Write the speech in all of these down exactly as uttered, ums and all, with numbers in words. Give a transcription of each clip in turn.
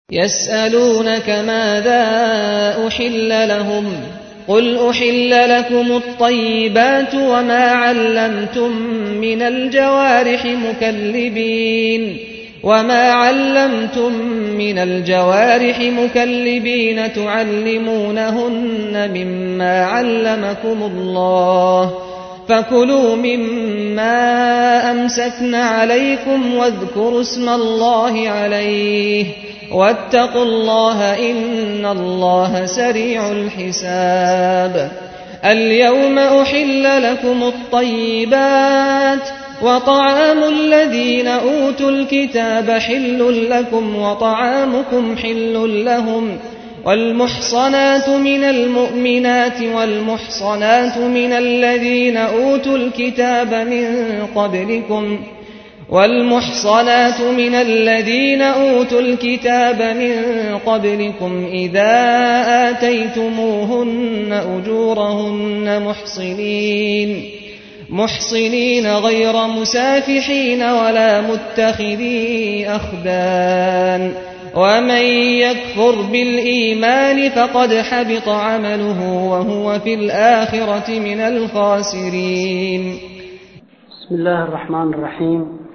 يسألونك ماذا أحل لهم قل أحل لكم الطيبات وما علمتم من الجوارح مكلبين وما علمتم من الجوارح مكلبين تعلمونهن مما علمكم الله فكلوا مما أمسكن عليكم واذكروا اسم الله عليه واتقوا الله إن الله سريع الحساب اليوم أحل لكم الطيبات وطعام الذين أوتوا الكتاب حل لكم وطعامكم حل لهم والمحصنات من المؤمنات والمحصنات من الذين أوتوا الكتاب من قبلكم والمحصنات من الذين أوتوا الكتاب من قبلكم إذا آتيتموهن أجورهن محصنين محصنين غير مسافحين ولا متخذي أخدان ومن يكفر بالإيمان فقد حبط عمله وهو في الآخرة من الخاسرين. بسم الله الرحمن الرحيم.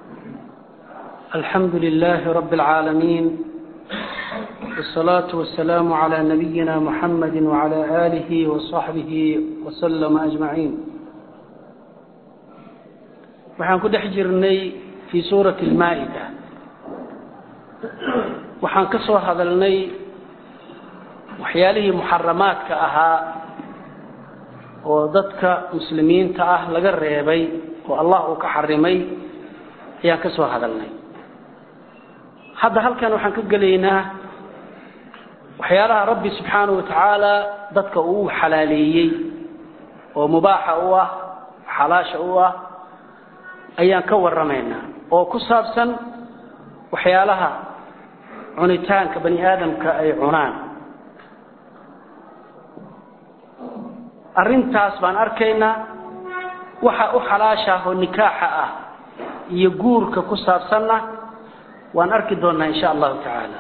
الحمد لله رب العالمين والصلاة والسلام على نبينا محمد وعلى آله وصحبه وسلم أجمعين. waxaan ku dhex jirnay fi suurati al-maa'ida waxaan ka soo hadalnay waxyaalihii muharramaadka ahaa oo dadka muslimiinta ah laga reebay oo Allah uu ka xarimay ayaan ka soo hadalnay. hadda halkan waxaan ka galeynaa waxyaalaha Rabbi subhanahu wa ta'ala dadka uu xalaaleeyay oo mubaaha u ah xalaasha u ah ayaan ka waramaynaa oo ku saabsan waxyaalaha cunitaanka bani aadamka ay cunaan. arintaas baan arkaynaa waxa u xalaasha oo nikaaxa ah iyo guurka ku saabsanna waan arki doonaa insha Allah ta'ala.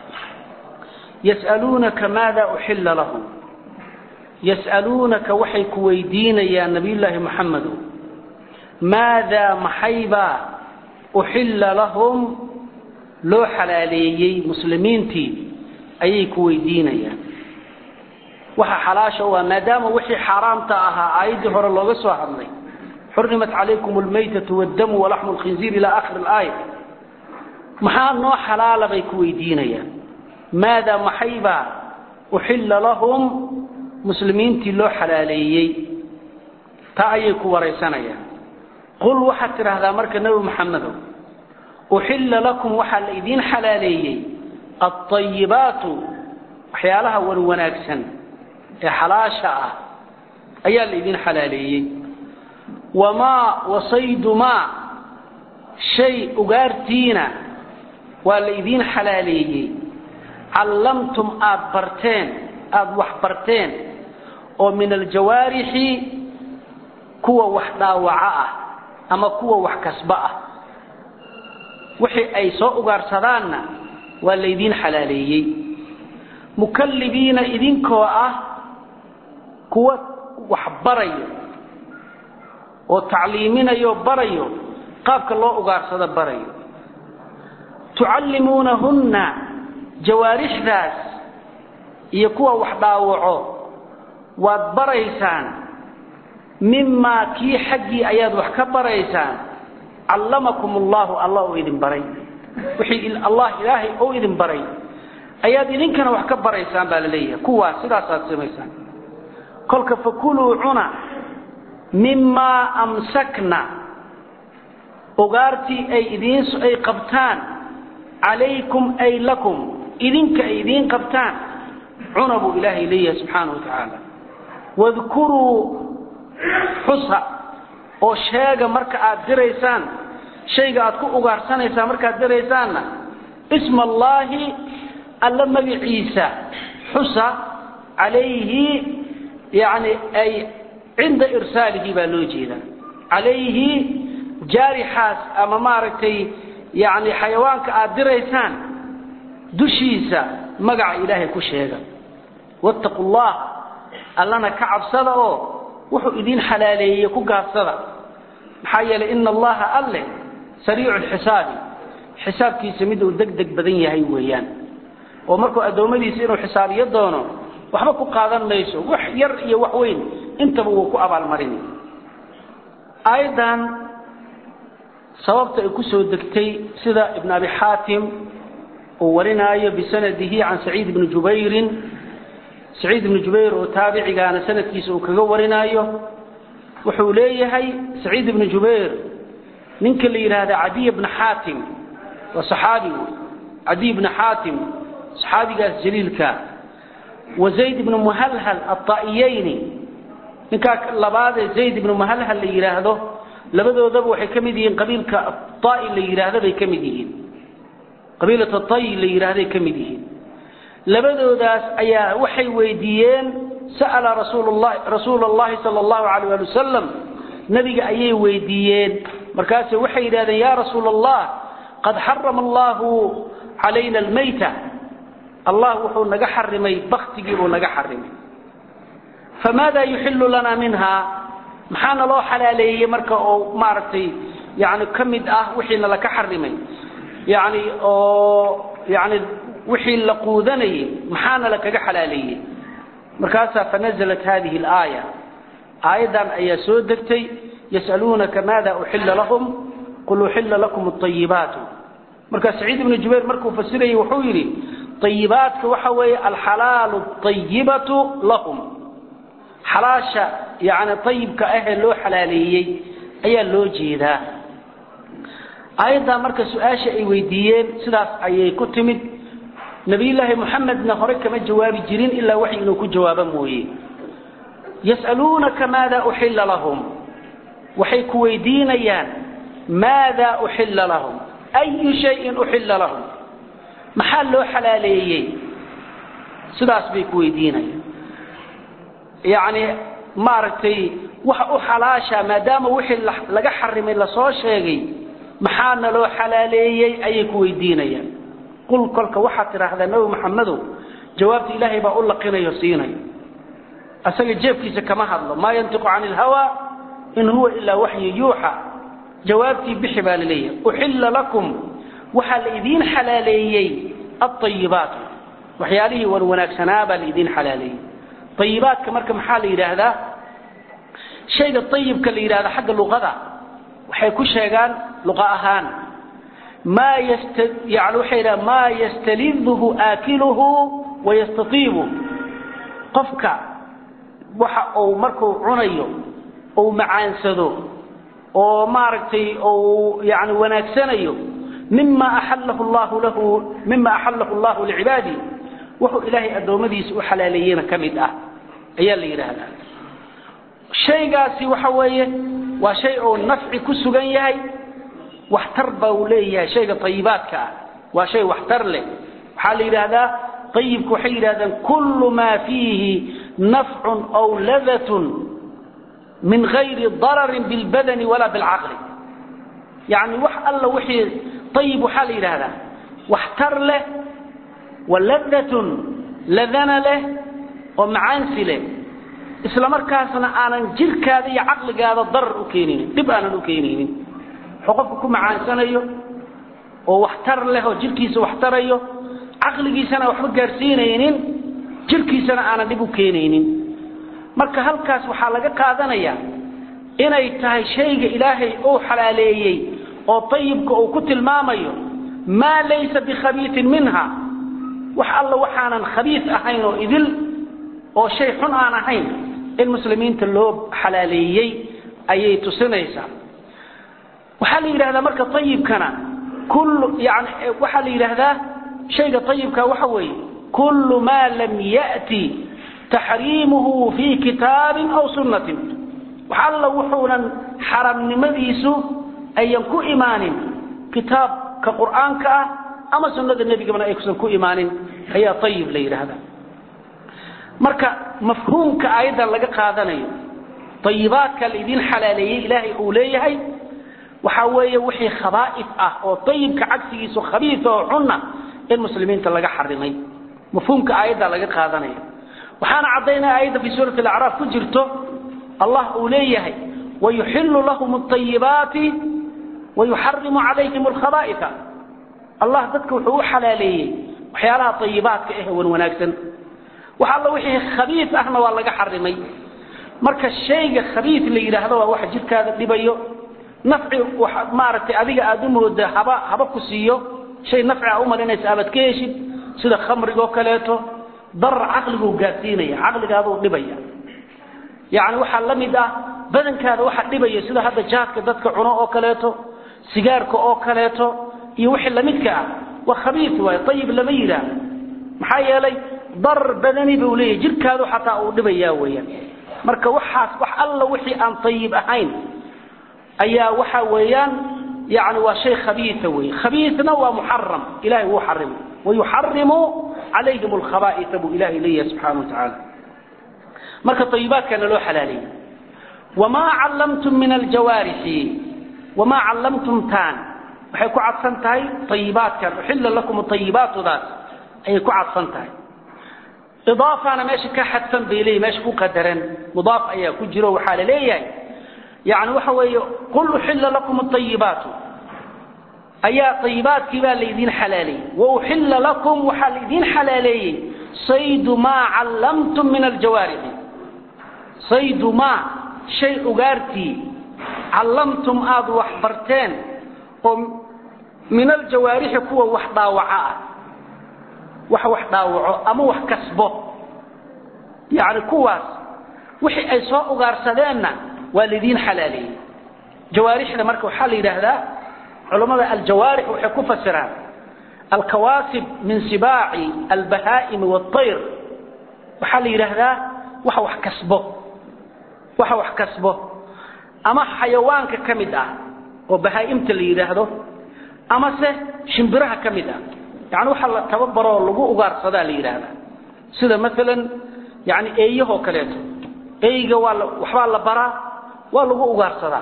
yas'alunaka maada uhilla lahum yas'alunaka waxay ku weydiinayaan nabiyullaahi Muhammad ماذا محيبا أحل لهم لو حلاليي مسلمين تي أي كويدين يا وح حلاشة وما دام وحي حرام تاها عيد هر الله بس وحمي حرمت عليكم الميتة والدم ولحم الخنزير إلى آخر الآية محال نوع حلال بيكويدين يا ماذا محيبا أحل لهم مسلمين تي لو حلاليي تايك وريسانا يا قل وحت هذا مرك النبي محمد أحل لكم وحل إذين حلالي الطيبات حيالها والوناكسن حلاشة أيال إذين حلالي وما وصيد ما شيء أغارتينا والإذين حلالي علمتم أبرتين أب وحبرتين ومن الجوارح كوى وحدا وعاء ama kuwa wax kasba ah wixii ay soo ugaarsadaan waa leedin xalaaleeyay mukallibiina idinkoo ah kuwa wax barayo oo tacliiminayo barayo qaabka loo ugaarsado barayo tuallimunahunna jawarihdaas iyo kuwa wax dhaawaco waad baraysaan مما كي حقي أياد وحكبر إيسان علمكم الله الله إذن بري وحي الله إلهي أو إذن بري أياد إذن كان وحكبر إيسان بالليه كوا سلاسات سميسان قلك فكلوا عنا مما أمسكنا أغارتي أي إذن أي قبتان عليكم أي لكم إذن كإذن قبتان عنبوا إلهي ليه سبحانه وتعالى واذكروا xusa oo sheega marka aad direysaan shayga aad ku ugaarsanaysaa marka aad direysaanna isma Allahi alla magaciisa xusa alayhi yani ay inda irsalihi baa loo jeedaa alayhi jaarixaas ama maaragtay yani xayawaanka aad direysaan dushiisa magaca ilaahay ku sheega wattaqullah allana ka cabsada oo wuxuu idin xalaaleeyay ku gaabsada maxaa yeelay inna allaha alle sariicul xisaab xisaabkiisa mid uu degdeg badan yahay weeyaan oo markuu adoomadiisa inuu xisaabiyo doono waxba ku qaadan mayso wax yar iyo wax weyn intaba uu ku abaal marin aydan sababta ay ku soo degtay sida ibn abi hatim oo warinaayo bisanadihi an sa'id ibn jubayr sa'id ibn jubayr oo taabicigaana sanadkiisa uu kaga warinaayo wuxuu leeyahay sa'id ibn jubayr ninka la yiraahdo adi ibn hatim wa sahabi adi ibn hatim sahabigaas jaliilka wa zayd ibn muhalhal at-ta'iyayn ninka labaad zayd ibn muhalhal la yiraahdo labadoodaba waxay kamid yihiin qabiilka at-ta'i la yiraahdo bay kamid yihiin qabiilada at-ta'i la yiraahdo kamid yihiin labadoodaas ayaa waxay weydiiyeen sa'ala rasuulullah rasuulullah sallallahu alayhi wa sallam nabiga ayay weydiiyeen markaas waxay yiraahdeen ya rasuulullah qad harrama allah alayna al-mayta allah wuxuu naga xarimay baqtigii uu naga xarimay فماذا يحل لنا منها محانا لو حلاليه marka oo maartay yaani kamid ah wixii la ka xarimay yaani oo yaani wixii la quudanay maxaana la kaga xalaaliyay markaas fanazalat hadhihi al-aya ayadan ayaa soo degtay yasalunaka madha uhilla lahum qul uhilla lakum at-tayyibat markaas Sa'id ibn Jubayr markuu fasiray wuxuu yiri tayyibatka waxa weeye al-halal at-tayyibatu lahum حلاشة يعني طيب كأهل لو حلاليي أي لو جيدا أيضا مركز سؤال شيء ويديين سلاس أي كتمد نبي الله محمد نخرج كما جواب جرين إلا وحي إنه كجوابا موي يسألونك ماذا أحل لهم وحي كويدين يان ماذا أحل لهم أي شيء أحل لهم محل لو حلاليي سلاس بكويدين يان يعني مارتي وحو حلاشا ما دام وحي لغا حرمي لا سو شيغي maxaana loo xalaaleeyay ay ku weydiinayaan qul kolka waxa tiraahdaa nabi maxamed jawaabta ilaahay baa u laqinayo siinay asaga jeebkiisa kama hadlo ma yantiqu anil hawa in huwa illa wahyu yuha jawaabti bixibaaliyay uhilla lakum waxa la idin xalaaleeyay at-tayyibat waxyaalihi war wanaagsanaa baa la idin xalaaleeyay طيبات كمرك محل يراهدا شيء الطيب كل يراهدا حق اللغة وحيكون شيئان لغة أهان ما يست يعني حيرا ما يستلذه آكله ويستطيبه قفك وح أو مركو عنيو أو معانسدو أو مارتي أو يعني وناكسنيو مما أحله الله له مما أحله الله لعباده وحو إلهي أدومديس وحلاليين كمد أه أيها اللي يرهدا شيء قاسي وحوية وشيء نفع كسوغن يهي واحتر بوليه شيء طيباتك وشيء واحتر له حال يرهدا طيب كحير هذا كل ما فيه نفع أو لذة من غير ضرر بالبدن ولا بالعقل يعني وح الله وحي طيب حال يرهدا واحتر له ولذة لذنا له ومعانس له إسلام مركزنا أنا جرك هذا عقل هذا ضر أكينين تبقى أنا أكينين حقوقكم معانسنا يو واحتر له جركيس واحتر يو عقل جيسنا وحب جرسينين جركيسنا أنا دبو كينين مركز هالكاس وحالك قادنا يا إن يتهي شيء إلهي أو حلالي أو طيبك أو كتل ماميو ما ليس بخبيث منها وح الله وحانا خبيث أحين وإذل أو شيء حنان أحين المسلمين تلوب حلاليي أي تسنيسا وحال إلى هذا مركز طيب كان كل يعني وحال إلى هذا شيء طيب كوحوي كل ما لم يأتي تحريمه في كتاب أو سنة وحال الله وحونا حرم نمذيسه أن يكون إيمان كتاب كقرآن كأ أما سنة النبي كما يكون كو إيمان هي طيب لي هذا مركا مفهوم كأيضا لقى قادني طيبات كالإذين حلالي إلهي أوليه وحوية وحي خبائث أه وطيب كعكسي سو خبيث وعنا المسلمين تلقى حرمي مفهومك آية لقى قادني وحان عضينا آية في سورة الأعراف كجرته الله أوليه ويحل لهم الطيبات ويحرم عليهم الخبائث الله ذاتك وحو حلالي وحيالها طيبات كإيه وناكسن وحالله وحيه خبيث أهنا والله حرمي مركز الشيء خبيث اللي يرهده واحد جد كذا لبيه نفع مارت أذيك أدمه ده هبا هبا كسيه شيء نفع أمر الناس أبد كيشد سيد خمر وكلاته ضر عقله قاسيني عقله هذا لبيه يعني وحال لمده بدن كذا واحد لبيه سيد هذا جات كدتك عناء وكلاته سيجارك وكلاته يوحي لمدك وخبيث وطيب لميرا محايا لي ضر بدني بوليه جد كذا حتى لبيه ويا marka waxaas wax alla wixii aan tayib ahayn ayaa waxa weeyaan yaani waa shay khabiith weey khabiithna waa muharram ilaahi wuu xarim wayuharrimu alayhim alkhaba'ith bu ilaahi liya subhanahu wa ta'ala marka tayibaadkana loo xalaaliy wama 'allamtum min aljawarih wama 'allamtum tan waxay ku cadsan tahay tayibaadka uhilla lakum at-tayyibaatu daas ay ku cadsan tahay إضافة أنا ماشي كحدثا بيلي ماشي كو قدرا مضاف أيها كجروا وحال ليه يعني وحوي قل حل لكم الطيبات أيها طيبات كبال الذين حلالي وحل لكم وحال الذين حلالي صيد ما علمتم من الجوارح صيد ما شيء أغارتي علمتم آذ وحبرتين من الجوارح كو وحضا وعاء wax wax daawaco ama wax kasbo yaani kuwaas wixii ay soo ugaarsadeenna walidiin xalaali jawaarixda marka waxa la yiraahdaa culimada aljawaarix waxay ku fasiraan alkawaasib min sibaa'i albahaa'im wat-tayr waxa la yiraahdaa wax wax kasbo wax wax kasbo ama xayawaanka kamid ah oo bahaa'imta la yiraahdo ama se shimbiraha kamid ah يعني وحلا تببروا لجوء غار صدا ليرانا سيدا مثلا يعني أيه كليته أيه جوال وحلا برا ولجوء غار صدا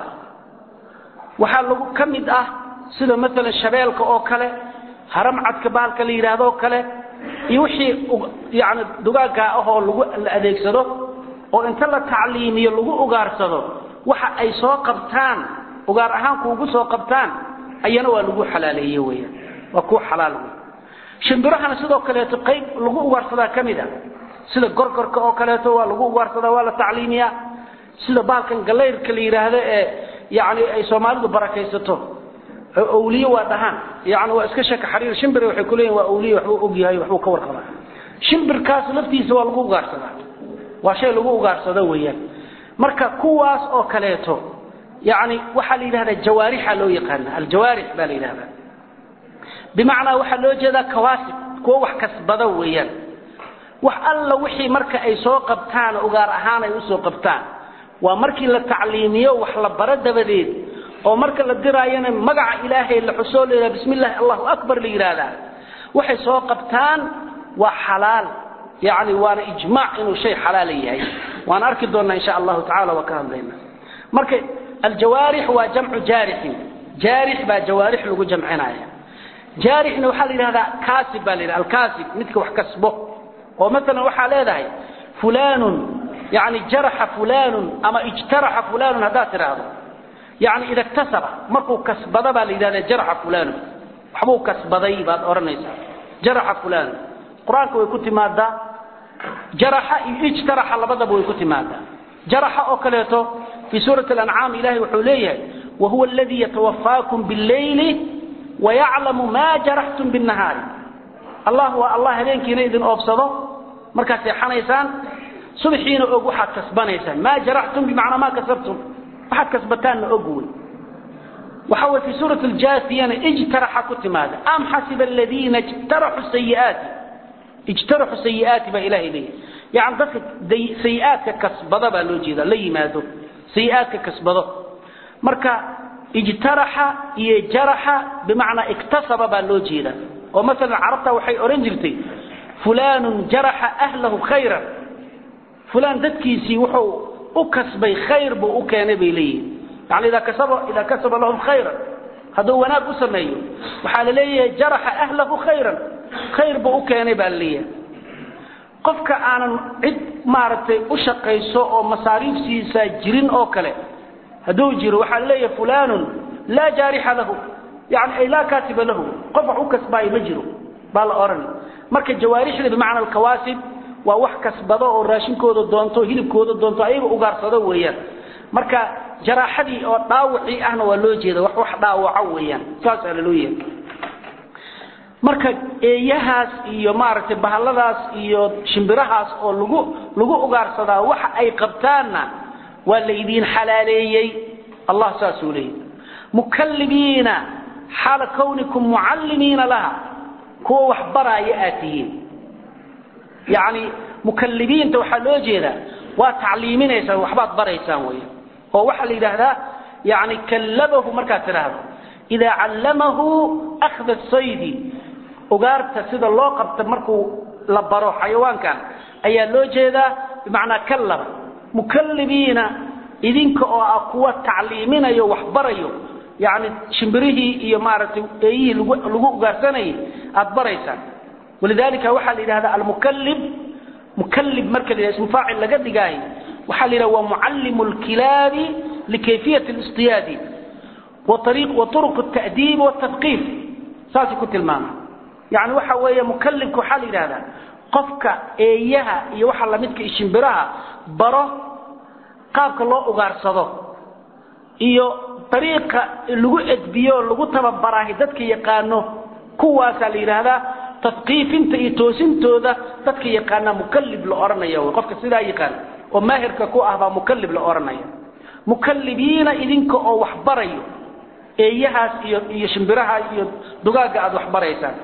وحلا لجوء كم يده سيدا مثلا الشباب كأو كله هرم عد كبار كليرانا كله يوحي يعني دقاق أهو لجوء الأديك صدا وإن تلا تعليم يلجوء غار صدا وح أي سوق قبتان وغار أهم كوجو سوق قبتان أينا ولجوء حلالية ويا وكو حلال shimbirahana sidoo kale qayb lagu ugaarsadaa kamida sida gorgorka oo kale waa lagu ugaarsadaa waa la tacliimiya sida baalkan galeyrka la yiraahdo ee yaani ay Soomaalidu barakaysato awliyo waa dhahan yaani waa iska shaka xariir shimbir waxay ku leeyihiin waa awliyo wax uu og yahay wax uu ka warqaba shimbirkaas laftiisa waa lagu ugaarsadaa waa shay lagu ugaarsado weeyaan marka kuwaas oo kaleeto yaani waxa la yiraahdaa jawaarixa loo yaqaan aljawaarih baa la yiraahdaa بمعنى waxa loo jeedaa kawaasib kuwa wax kasbada weeyaan wax alla wixii marka ay soo qabtaan ugaar ahaan ay u soo qabtaan waa markii la tacliimiyo wax la baro dabadeed oo marka la diraayana magaca ilaahay la xusuuleeyo bismillaah allahu akbar la yiraahdaa waxay soo qabtaan waa xalaal yaani waana ijmaac inuu shay xalaal yahay waan arki doonaa insha Allah ta'ala wa ka hadlayna marka aljawarih waa jamcu jarih jarih ba jawarih lagu jamcinaayo جارحنا وحال هذا كاسب بالله الكاسب مثل وحكسبه ومثلا وحال هذا فلان يعني جرح فلان أما اجترح فلان هذا هذا يعني إذا اكتسب مركو كسب ذا إذا جرح فلان حمو كسب ذي بعد أورنيس جرح فلان قرآن ويكتب ماذا جرح اجترح الله بدأ ويكتب ماذا جرح أكلته في سورة الأنعام إلهي وحوليه وهو الذي يتوفاكم بالليل ويعلم ما جرحتم بالنهار الله والله هلينك ينيدن أبصده مركز يحنيسان صبحين أقو حد كسبانيسان ما جرحتم بمعنى ما كسبتم وحد كسبتان أقول وحول في سورة الجاثية اجترح كتماذا أم حسب الذين اجترحوا السيئات اجترحوا السيئات بإله إليه يعني ذلك سيئات كسبضة بألوجيدا لي ماذا سيئات كسبضة مركز اجترح يجرح بمعنى اكتسب بالوجيدا ومثلا عرفت وحي اورنجلتي فلان جرح اهله خيرا فلان ددكيسي وحو وكسبي خير بو كان بيلي يعني اذا كسب اذا كسب لهم خيرا هذا وناك سميه وحال ليه جرح اهله خيرا khayr buu keenay baaliya qofka aanan cid maartay u shaqeyso oo masaariifsiisa jirin oo kale haduu jiro waxa leeyahay fulanun la jariha lahu yani ay la katiba lahu qof u kasbay ma jiro bal oran marka jawaarixda bimaana alkawaasib waa wax kasbado oo raashinkooda doonto hilibkooda doonto ayaga u gaarsado weeyaan marka jaraxadii oo dhaawici ahna waa loo jeedo wax wax dhaawaca weeyaan saas ah loo yeeyo marka eeyahaas iyo maartay bahaladaas iyo shimbirahaas oo lagu lagu ugaarsada waxa ay qabtaana waa leeydiin xalaaleeyay Allah saasuulay mukallibiina حال كونكم معلمين لها كو وحبرايا آتيين يعني مكلبين توحلوا جيدا وتعليمين يسان وحبات بريسان ويا هو وحل هذا يعني كلبه مركات هذا إذا علمه أخذ الصيد وقارت سيد الله قبت مركو لبرو حيوان كان أي لو جيدا بمعنى كلب مكلبين إذنك أقوى تعليمين يو وحبريو يعني شمبره iyo maartay ay lagu gaarsanay aad baraysan ولذلك waxa la yiraahdaa al mukallib mukallib marka la ismu faa'il laga dhigay waxa la yiraahdaa muallimul kilab likayfiyat al istiyad wa tariiq wa turuq al ta'dib wa tadqif saasi ku tilmaama yani waxa weeye mukallibku waxa la yiraahdaa qofka eeyaha iyo waxa la midka shimbiraha baro qaabka loo ugaarsado iyo طريقة لغو ادبيو لغو تببراه ددك يقانو كواسا ليرادا تثقيف انت يتوسنتو ده ددك يقانا مكلب لأورنيا وقفك سيدا يقان وماهرك كو اهبا مكلب لأورنيا مكلبين إذنك او وحبريو ايهاس يشمبرها دقاق اد وحبريسان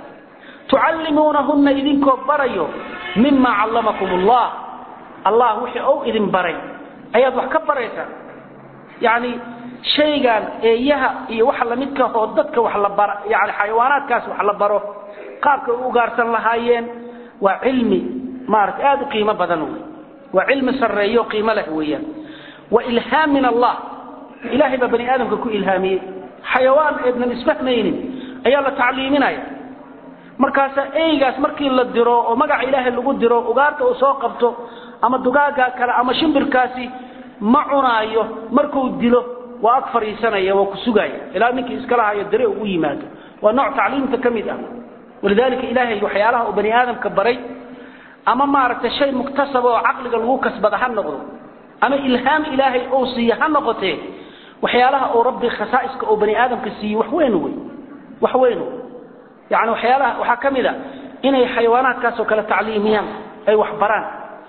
تعلمونهن إذنك بريو مما علمكم الله الله وحي او إذن بري اياد وحكبريسان يعني شيغان ايها iyo waxa la midka oo dadka wax la bar yaani xayawaanaadkaas wax la baro qaabka u gaarsan lahaayeen waa cilmi maarad aad qiimo badan waa cilmi sareeyo qiimo leh weeyaan wa ilhaam min Allah ilaahi ba bani aadamka ku ilhaamiyay xayawaan ibn isfahmaynin ayaa la tacliiminaya markaas eeygaas markii la diro oo magac ilaahi lagu diro ugaarta oo soo qabto ama dugaaga kale ama shimbirkaasi ma cunaayo markuu dilo وأكثر سنة وكسجاي إلى أنك إسكالها يدري ويماد ونوع تعليم تكمل ولذلك إلهي يحيالها وبني آدم كبري أما ما عرفت شيء مكتسب وعقل الوكس بدها النقض أما إلهام إلهي أوصي هالنقطة وحيالها أو ربي خصائصك أو بني آدم كسي وحوينه وحوينه يعني وحيالها وحكملها إن حيوانات كاسو كلا تعليميا أي وحبران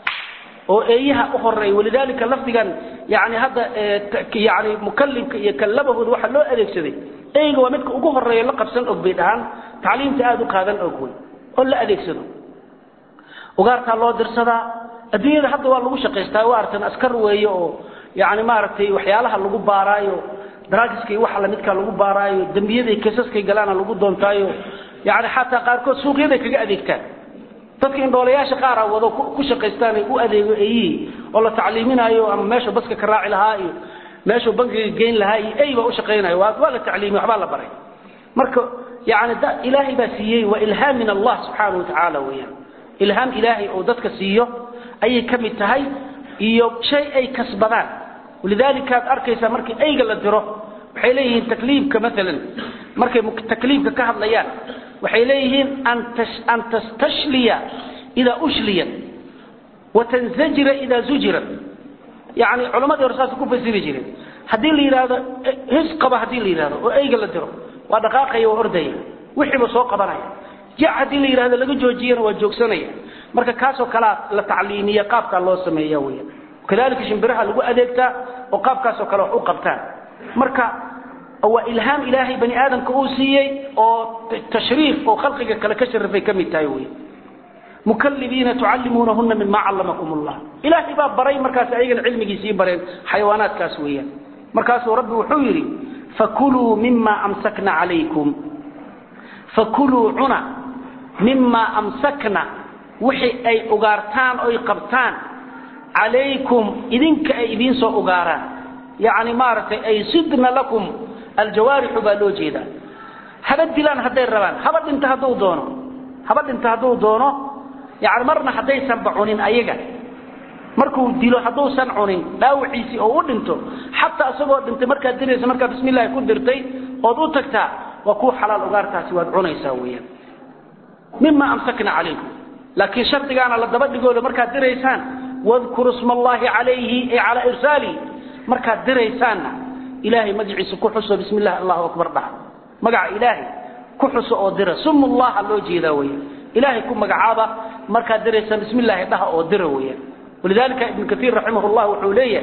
وإيها أخرى ولذلك لفظا يعني هذا يعني مكلم يكلبه الواحد لو أديك سدي أيه هو متك أخرى يلقب سن أقبيدهان تعليم تأذك هذا الأقوي ولا أديك سدو وقارت الله درسدا الدنيا حتى والله وش قيستا وارتن أسكر وياه يعني ما رتي وحيالها اللي جو بارايو دراجسكي وحلا متك اللي جو بارايو دمبيدي كيسسكي جلانا اللي جو دونتايو يعني حتى قاركو سوق يدك أديك تان dadkii dooleyaasha qaar ah wado ku shaqeystaan u adeego ay oo la tacliiminayo ama meesha baska ka raaci lahaa iyo meesha bangiga geyn lahaa ay ba u shaqeynayo waa la tacliimi waxba la baray marka yaani da ilaahi ba siiyay wa ilhaam min Allah subhanahu wa ta'ala weeyaan ilhaam ilaahi oo dadka siiyo ay kamid tahay iyo shay ay kasbadaan ولذلك arkaysa markii ayga la diro waxay leeyihiin takliifka مثلا markay takliifka ka hadlayaan waxay leeyihiin an tastashliya ida ushliya وتنزجر إذا زجرت يعني علماء الرساس ku fasiri jireen hadii la yiraahdo his qaba hadii la yiraahdo oo ayga la diro waa dhaqaaqay oo orday wixii soo qabanaya jaa hadii la yiraahdo laga joojiyana waa joogsanaya marka kaas oo kala la tacliimiya qaabka loo sameeyo weeyaan kadalika shimbiraha lagu adeegta oo qaabkaas oo kala wax u qabtaan marka waa ilhaam ilaahi bani aadamka uu siiyay oo tashriif oo khalqiga kala ka sharafay kamid tahay weeyaan مكلبين تعلمونهن مما علمكم الله إلهي باب بري مركز أيضا علمي سي برين حيوانات كاسوية مركز ربي وحيري فكلوا مما أمسكنا عليكم فكلوا عنا مما أمسكنا وحي أي أغارتان أي قبتان عليكم إذنك أي إذن سو أغاران يعني مارت أي صدنا لكم الجوارح بالوجيدا هذا الدلان هذا الربان هذا انتهى دونه haba dhinta haduu doono yaani marna hadaysan bacunin ayaga markuu dilo haduusan cunin dhaawiciisi oo u dhinto hatta asagoo dhintay marka diraysa marka bismillaah ku dirtay oo u tagtaa waa ku xalaal ugaartaasi waad cunaysaa weeyaan mimma amsakna alaykum laakiin shartigaana la daba dhigoodo marka diraysaan wadhkuru ismallahi alayhi ay ala irsali marka diraysaan ilaahi magiciisa ku xuso bismillaah allahu akbar bah magaca ilaahi ku xuso oo dira sumullah loo jeedaa weeyaan ilaahi ku magacaaba marka diraysaan bismillaah dhaha oo dira weeyaan ولذلك ابن كثير رحمه الله وحوليه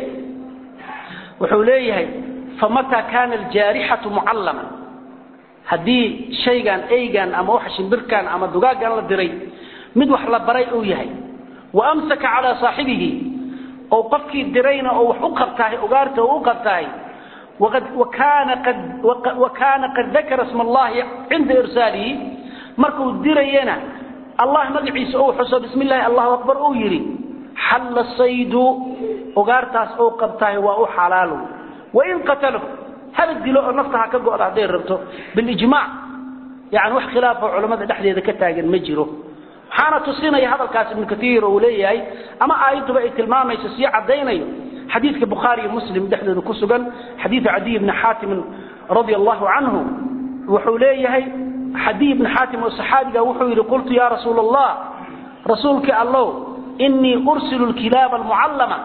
وحوليه فمتى كان الجارحة معلما هدي شيئا ايغا اما وحش بركان اما دغاغان لا ديري مد wax la baray oo yahay وامسك على صاحبه او قفكي ديرينا او wax u qabtaay ugaarta oo u qabtaay وقد وكان قد وكان قد ذكر اسم الله عند ارساله markuu dirayna الله magaciisa oo xuso bismillaah allahu akbar oo yiri حل الصيد وغارتاس او قبتاه وا حلال وان قتله هل دلو نفسها كغود هدي ربته بالاجماع يعني wax khilaaf culimada dhaxdeeda ka taagan ma jiro waxaana tusinaya hadalkaas ibn Kathir oo leeyahay ama aayadba ay tilmaamayso si cadeynayo xadiiska Bukhari iyo Muslim dhaxdeeda ku sugan xadiis Adi ibn Hatim radiyallahu anhu wuxuu leeyahay Adi ibn Hatim oo saxaabiga wuxuu yiri qultu ya rasuulallah rasuulka Allah إني أرسل الكلاب المعلمة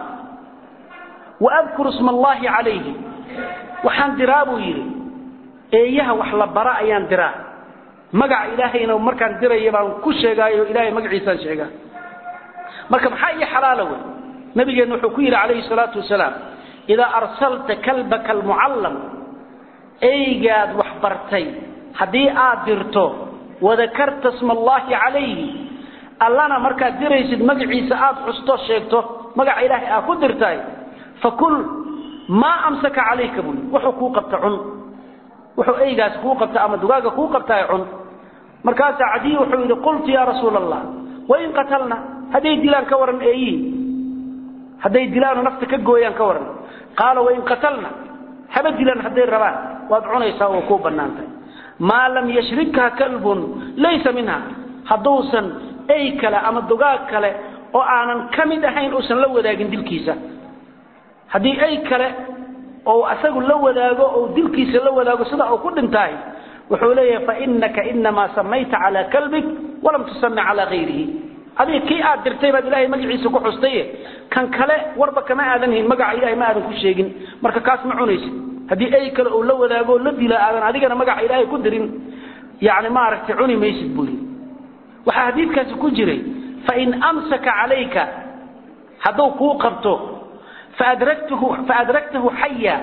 وأذكر اسم الله عليه وحان درابه يري إيها وحلا براء أيان دراب مقع إلهينا ومركان درا يبان كشيغا إلهي مقع إيسان شيغا مركب حي حلاله نبي نحكير عليه الصلاة والسلام إذا أرسلت كلبك المعلم إيقاد وحبرتي حدي آدرته وذكرت اسم الله عليه allana marka diraysid magaciisa aad xusto sheegto magac ilaahi aad ku dirtay fakul ma amsaka alayka bul wuxuu ku qabta cun wuxuu eegaas ku qabta ama dugaaga ku qabtay cun markaas Adi wuxuu yiri qultu ya rasuulallah wa in qatalna haday dilaan ka waran eeyi haday dilaan nafta ka gooyaan ka waran qaala wa in qatalna haba dilaan haday rabaan waad cunaysaa oo ku banaantay ma lam yashrikha kalbun laysa minha haduusan ay kala ama dugaag kale oo aanan kamid ahayn oo san la wadaagin dilkiisa hadii ay kale oo asagu la wadaago oo dilkiisa la wadaago sida uu ku dhintay wuxuu leeyahay fa innaka inma samayta ala kalbik wa lam tusammi ala ghayrihi adii ki aad dirtay baad ilaahay magaciisa ku xustay kan kale warba kama aadan hin magaca ilaahay ma aadan ku sheegin marka kaas ma cunaysid hadii ay kale oo la wadaago la dila aadan adigana magaca ilaahay ku dirin yaani ma aragti cuni maysid buuli waxa hadidkaas ku jiray fa in amsaka alayka haduu ku qabto fa adraktuhu fa adraktuhu hayya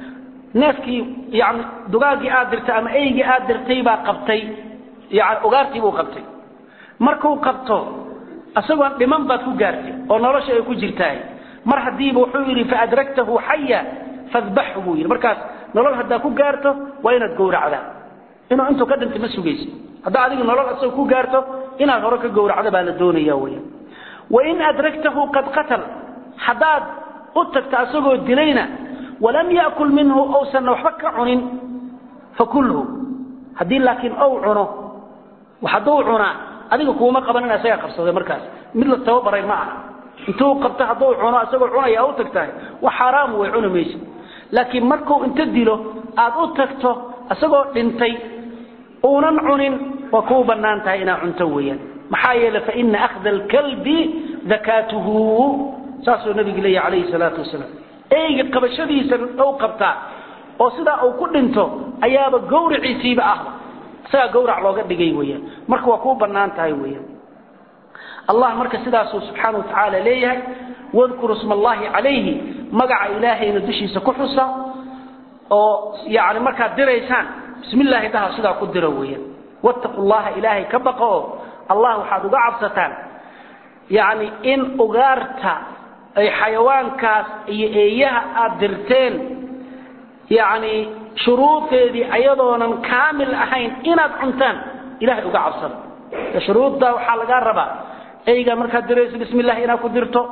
nafki yaani dugaagi aad dirtay ama eeygi aad dirtay ba qabtay yaani ugaartii uu qabtay markuu qabto asagoo dhiman baad ku gaartay oo nolosha ay ku jirtay mar hadii wuxuu yiri fa adraktuhu hayya fadhbahu yiri markaas nolol hadaa ku gaarto waa inaad gowracdaa inuu intuu ka dhintay ma sugaysi hadaa adiga nolol asoo ku gaarto ina hore ka gowracda baa la doonaya weeyaan wa in adraktahu qad qatal hadad utagta asagoo dilayna walam yaakul minhu aw sanna wahbaka unin fakulhu hadii laakin aw cuno waxadu cuna adiga kuma qabanina asaga qabsaday markaas mid la tababaray ma aha intuu qabta haduu cuno asagoo cunaya aw tagtay wa xaraam way cunumaysi laakin markuu inta dilo aad u tagto asagoo dhintay oonan cunin وكو بنانتها إنا عنتويا محايلة فإن أخذ الكلب ذكاته ساسو النبي قلي عليه الصلاة والسلام أي قبشدي سن أو قبتا أو صدا أو كل انتو أياب قور عيسيب أهل سا قور على قد ويا مرك وكو بنانتها ويا الله مرك صدا سبحانه وتعالى ليه واذكر اسم الله عليه مقع إلهي ندشي سكحصة أو يعني مرك دريسان بسم الله ده صدا قدر ويا واتقوا الله إلهي كبقوا الله حدو عبستان يعني إن أغارت أي حيوان كاس إيها أدرتين يعني شروط دي أيضا كامل أحين إن أدعنتان إلهي أغا عبسان شروط دا وحال قاربا أيها مركا دريس بسم الله إنا كدرتو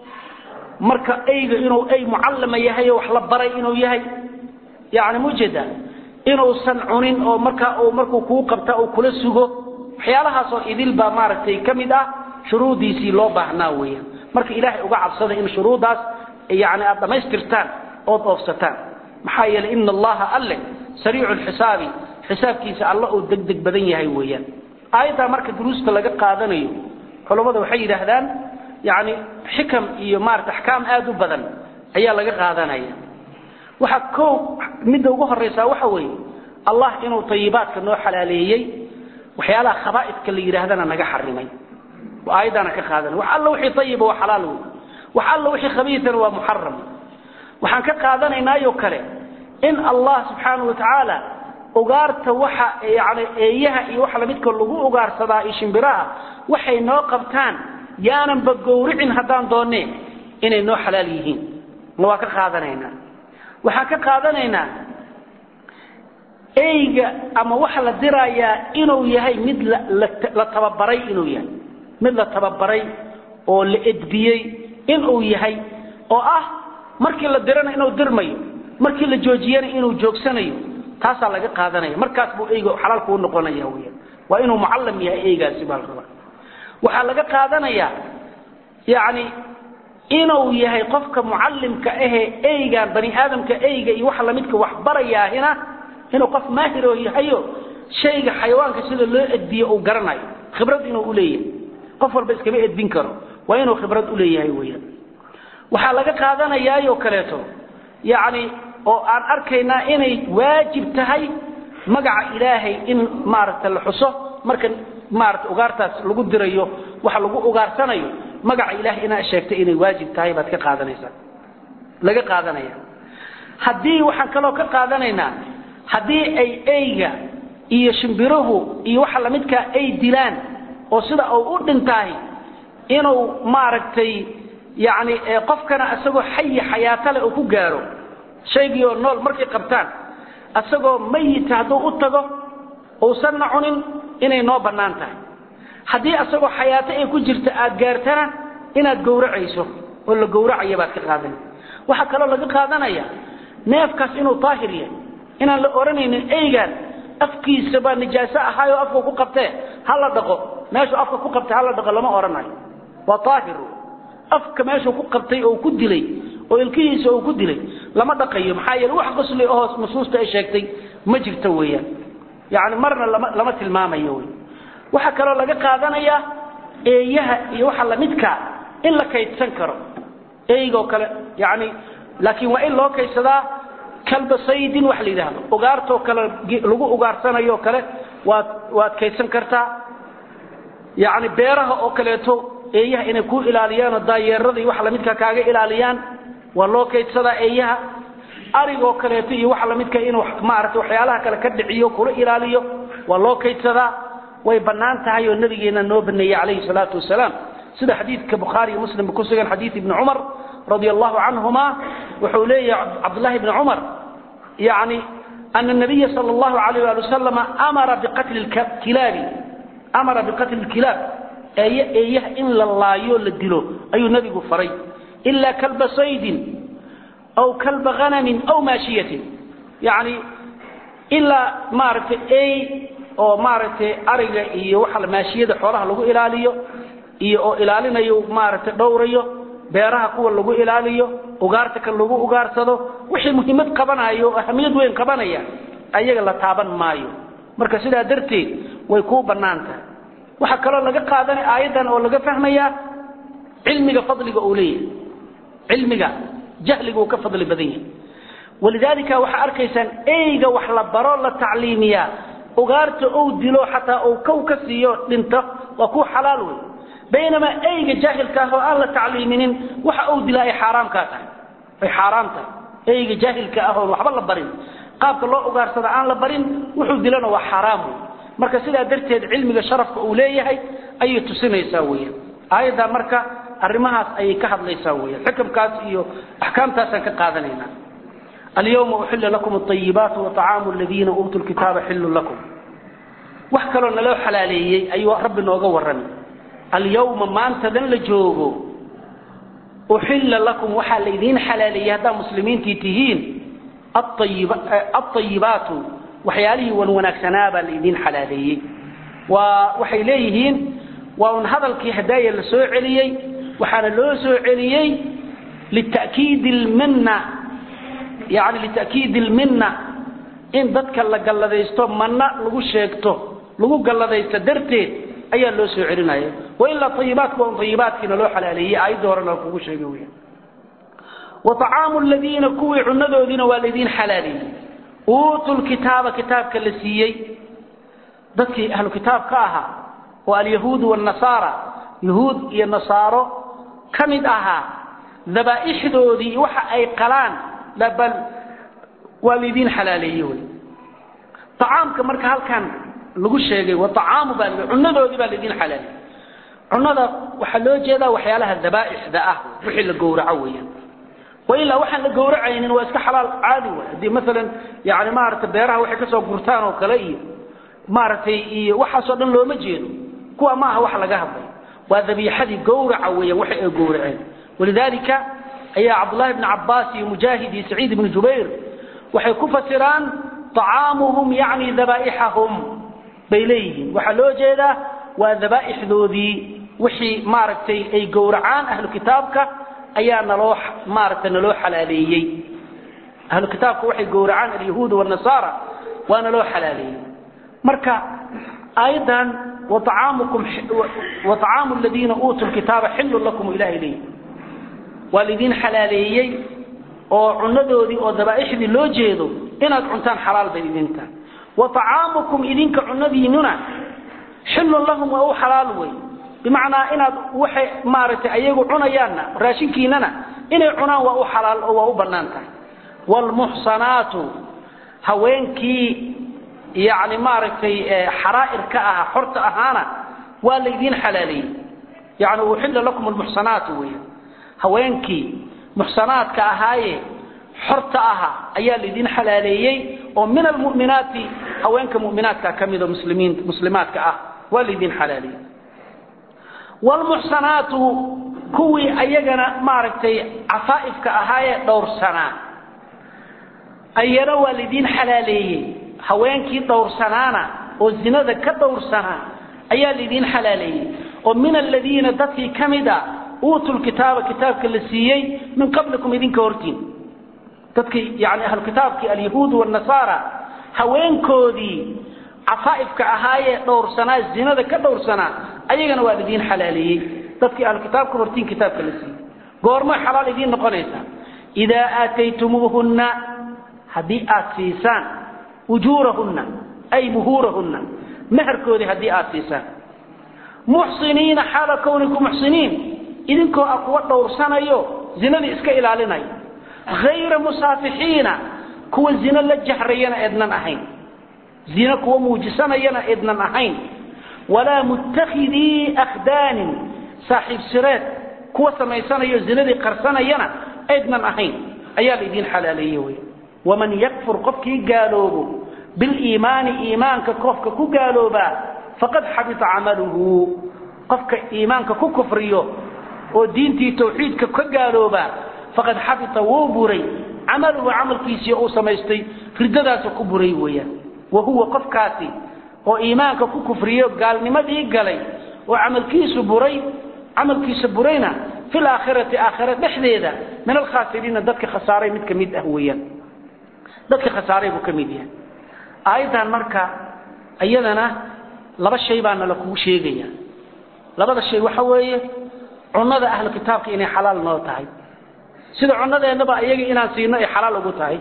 مركا أيها إنو أي معلم يهي وحلب بري إنو يهي يعني مجدا inuu san cunin oo marka oo markuu ku qabta oo kula sugo waxyaalahaas oo idil ba maartay kamid ah shuruudiisi loo baahnaa weeyaan marka ilaahay uga cabsada in shuruudaas yaani aad dhameystirtaan oo oofsataan maxaa yeelay inna allaha alle sariicul xisaabi xisaabkiisa alla uu degdeg badan yahay weeyaan aayada marka duruusta laga qaadanayo culimadu waxay yiraahdaan yaani xikam iyo maarta ahkaam aad u badan ayaa laga qaadanaya waxa koo mid ugu horeysa waxa weey allah inuu tayibaadka noo xalaaleeyay waxyaalaha khabaa'idka la yiraahdana naga xarimay وآيدنا كخادنا وحلا وحي طيب وحلال وحلا وحي خبيث ومحرم وحن كقادنا إنايو كله إن الله سبحانه وتعالى أجارت وح يعني إياها وحلا متك اللجوء أجار صداء شمبراء وحي ناقبتان يانا بجورعن هدان دوني إن إنه حلاليهين نواك قادنا هنا وحن كقادنا هنا إيجا أما وحلا درايا إنه يهي مثل لتببري إنه يهي mid la tababaray oo la edbiyay in uu yahay oo ah markii la dirana inuu dirmayo markii la joojiyana inuu joogsanayo taas laga qaadanaya markaas buu eeygo xalaal ku noqonaya weeyaan waa inuu muallim yahay eeygaasi bal raba waxa laga qaadanaya yaani inuu yahay qofka muallimka ah eeyga bani aadamka eeyga iyo waxa la midka wax barayaahina inuu qof maahir oo yahayo shayga xayawaanka sida loo edbiyo oo garanayo khibrad inuu u leeyahay qof walba iskaga edbin karo waa inuu khibrad u leeyahay weeyaan waxa laga qaadanayaa iyo kaleeto yaani oo aan arkayna inay waajib tahay magaca ilaahay in maarta la xuso marka maarta ugaartaas lagu dirayo waxa lagu ugaarsanayo magaca ilaahay ina sheegtay inay waajib tahay baad ka qaadanaysaa laga qaadanaya hadii waxaan kale ka qaadanaynaa hadii ay eeyga iyo shimbiruhu iyo waxa la midka ay dilaan oo sida uu u dhintaay inuu maaragtay yaani qofkana asagoo xay xayaatale uu ku gaaro shaygiyo nool markay qabtaan asagoo mayit haduu u tago oo san cunin inay noo banaan tahay hadii asagoo xayaato ay ku jirto aad gaartana inaad gowracayso oo la gowracayo baad ka qaadan waxa kale laga qaadanaya neefkaas inuu taahir yahay inaan la oranaynin eeygan afkiisa ba nijaasa ahaayo afku ku qabtay hala dhaqo meesha afka ku qabtay hala dhaqo lama oranayo waa taahir afka meesha ku qabtay oo ku dilay oo ilkiisa oo ku dilay lama dhaqayo maxaa yeelay wax qosli oo nusuusta ay sheegtay ma jirto weeyaan yaani marna lama lama tilmaamayo weey waxa kale laga qaadanaya eeyaha iyo waxa la midka in la kaydsan karo eeygo kale yaani laakiin waa in loo kaydsadaa kalba saydin wax liidaado ugaarto kale lagu ugaarsanayo kale waad waad kaydsan kartaa yaani beeraha oo kaleeto eeyaha inay ku ilaaliyaan daayeerada iyo wax la midka kaaga ilaaliyaan waa loo kaydsadaa eeyaha arigo kaleeto iyo wax la midka inuu maarto waxyaalaha kale ka dhiciyo kula ilaaliyo waa loo kaydsadaa way banaan tahay oo nabigeena noo baneeyay kaleey salaatu wasalaam sida xadiidka bukhari iyo muslim ku sugan xadiid ibn umar رضي الله عنهما وحولي عبد الله بن عمر يعني أن النبي صلى الله عليه وسلم أمر بقتل الكلاب أمر بقتل الكلاب أي أيه إلا الله يولد الدلو أي النبي فري إلا كلب صيد أو كلب غنم أو ماشية يعني إلا مارت أي أو مارت أرجع يوحل ماشية حولها لو إلاليو أو إلالنا يو مارت دوريو beeraha kuwa lagu ilaaliyo ugaarta kan lagu ugaarsado wixii muhiimad qabanayo ahamiyad weyn qabanaya ayaga la taaban maayo marka sida darteed way ku banaantahay waxa kale laga qaadanay aayadan oo laga fahmaya cilmiga fadliga uu leeyahay cilmiga jahliga uu ka fadli badan yahay walidalika waxa arkaysan eeyga wax la baro la tacliimiya ugaarta oo dilo xataa oo kow ka siiyo dhinto waa ku xalaal weey بينما أي جاهل كهو الله تعليمين وحأود لا حرام كاته أي حرام ته أي جاهل كهو وحب الله برين قابل الله أجار صدق عن الله برين وحود لنا وحرام مركز سيدا درت علم الشرف أوليه هاي أي تسمى يسويه أيضا مركز الرماس أي كهب لا يسويه حكم كاس إيو أحكام تاسن كقاذنينا اليوم أحل لكم الطيبات وطعام الذين أوتوا الكتاب حل لكم وحكروا لنا لو حلالي أيوة ربنا وجورنا اليوم ما أنت ذن لجوجو أحل لكم وحل إذين حلالي هذا مسلمين تيتهين الطيب الطيبات وحياله ونونك سنابا لإذين حلالي ووحي إليهين وأن هذا الكهداية لسوء عليي وحان له سوء عليي للتأكيد المنة يعني لتأكيد المنة إن ذاتك اللي قال لذي يستوى منة لغو شيكته لغو قال لذي يستدرته أي اللي سوء علينا وإلا طيبات وأن طيبات كنا لوحة لأليه أي دورنا لغو شيكوه وطعام الذين كوي عنده الذين والذين حلالين أوتوا الكتاب كتاب كالسيي ذاتك أهل كتاب كاها واليهود والنصارى يهود والنصارى كمد أها ذبائح ذودي وحا أي قلان لبل والذين حلاليون طعام كمرك هل كان لغو شيغي وطعام بال عنده ذودي بالذين حلال عنده وحلو جيدا وحيالها الذبائح ذا أهو وحي لقور عويا وإلا وحن لقور عين واسك حلال عادي دي مثلا يعني مارت بيرها وحي كسو قرطان وكلي مارت وحا صدن لو مجينو كوا ماها وحا لقاها وذبيحة قور عويا وحي قور عين ولذلك أي عبد الله بن عباس ومجاهد سعيد بن جبير وحي كفسران طعامهم يعني ذبائحهم بيليهم وحلو جيدا وذبائح ذوذي وحي مارتي أي قورعان أهل كتابك أيا نلوح مارت نلوح حلاليي أهل كتابك وحي قورعان اليهود والنصارى ونلوح حلاليي مركا أيضا وطعامكم وطعام الذين أوتوا الكتاب حل لكم إله إليه والذين حلاليي oo cunadoodii oo dabaa'ixdii loo jeedo inaad cuntaan xalaal bay idinta wa ta'amukum idinka cunadiinuna xillu lahum wa halal way bimaana inaad waxay maartay ayagu cunayaana raashinkiinana inay cunaan waa halal oo u banaantahay wal muhsanatu haweenki yaani maartay xaraa'irka ah xorta ahaana waa leedin xalaali yaani uhilla lakum al muhsanatu way haweenki محصنات كأهاي حرت أها أيها الذين حلاليين ومن المؤمنات أوين كمؤمنات كمية مسلمين مسلمات كأه والذين حلاليين والمحصنات كوي أيجنا معركتي عفائف كأهاي دور سنة أيها والذين حلاليين هوين كي دور سنانا والزنا كدور سنة أيها الذين حلاليين ومن الذين تتي كمدا أوتوا الكتاب كتاب كالسيي من قبلكم إذن كورتين تتكي يعني أهل الكتاب اليهود والنصارى هوين كودي عفائف كأهاية دور سنة الزنا ذا كدور سنة أيها والدين حلالي تتكي أهل الكتاب كورتين كتاب كالسيي قورما حلال دين نقليسا إذا آتيتموهن هديئات سيسان أجورهن أي مهورهن مهر كودي هديئات سيسان محسنين حال كونكم محسنين إذنكو أقوى دورسانيو زنا إسكا إلاليناي غير مصافحين كو الزنا للجهريين إذنان أحين زنا كو موجسانيين إذنان أحين ولا متخذي أخدان صاحب سرات كو سميسانيو زنا دي قرسانيين إذنان أحين أيال إذين حلاليوي ومن يكفر قفكي قالوه بالإيمان إيمانك كفك كو قالوبا فقد حبط عمله قفك إيمانك كو كفريو ودينتي توحيدك كغالوبا فقد حبط وبري عمله وعمل كيسي او سميستي فردداس كبري ويا وهو قفكاتي وايمانك كفريو قال نمدي غلي وعمل كيس بري عمل كيس برينا في الاخره اخره دحديده من الخاسرين ددك خساري مid kamid ah weeyaan dadka khasaaray buu kamid yahay aydan marka ayadana laba shay baan la ku sheegaya labada shay waxa weeye cunada ahlu kitaabka inay xalaal noo tahay sida cunadeedaba ayaga inaan siino ay xalaal ugu tahay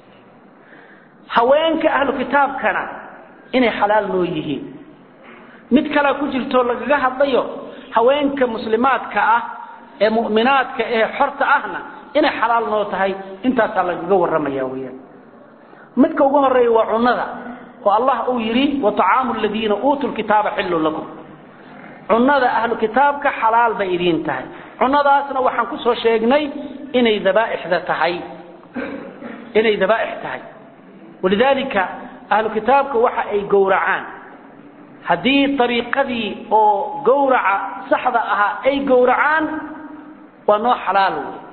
haweenka ahlu kitaabkana inay xalaal noo yihiin mid kala ku jirto lagaga hadlayo haweenka muslimaadka ah ee mu'minaadka ee xorta ahna inay xalaal noo tahay intaas lagaga waramaya weeyaan midka ugu horeeyo waa cunada oo Allah uu yiri wa ta'aamul ladina utul kitaaba hillu lakum cunada ahlu kitaabka xalaal bay idin tahay cunadaasna waxaan ku soo sheegnay inay dabaa'ixda tahay inay dabaa'ix tahay walidalika ahlu kitaabka waxa ay gowracaan hadii tariiqadii oo gowraca saxda aha ay gowracaan waa noo xalaal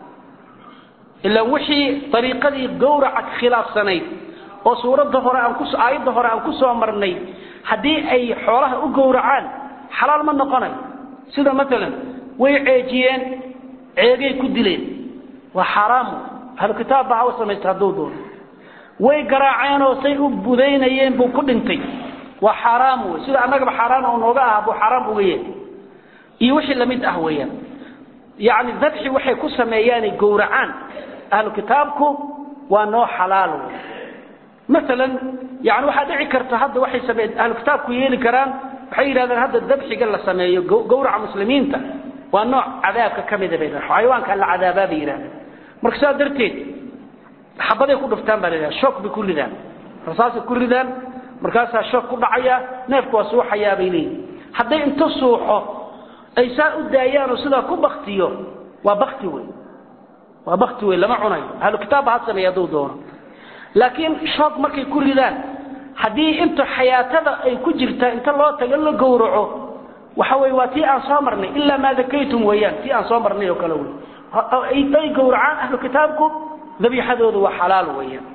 illa wixii tariiqadii gowraca khilaafsanay oo suurada hore aan ku aayada hore aan ku soo marnay haddii ay xoolaha u gowracaan xalaal ma noqonayo sida maalan way ceejiyeen ceegay ku dileen waa xaraam hal kitaab baa sameeyay hadduu way garaaceen oo say u budeynayeen buu ku dhintay waa xaraam sida annaga xaraam oo nooga ah buu xaraam uga yahay iyo wixii lamid ah weeyaan يعني ذبح waxay ku sameeyaan gowracaan ahlu kitaabku waa noo xalaal مثلا يعني waxa dhici karta hadda waxay sameeyaan ahlu kitaabku yeeli karaan waxay yiraahdaan hadda dhabxiga la sameeyo gowraca muslimiinta waa nooc cadaabka kamid ah bayna xayawaanka la cadaabada yiraahdaan marka saa darteed xabaday ku dhuftaan baa leeyahay shock bi kullidan rasaas kullidan markaas shock ku dhacaya neefku waa soo xayaabay leeyahay haday inta suuxo ay saa u daayaan oo sida ku baqtiyo waa baqti weey waa baqti weey lama cunayo ahlu kitaab ha sameeyado doono laakiin shoog markay ku ridaan hadii inta xayaatada ay ku jirta inta loo tago la gowraco waxa weey waa tii aan soo marnay illa ma dakaytum weeyaan tii aan soo marnay oo kala weey ay tay gowracaan ahlu kitaabku dabixadoodu waa xalaal weeyaan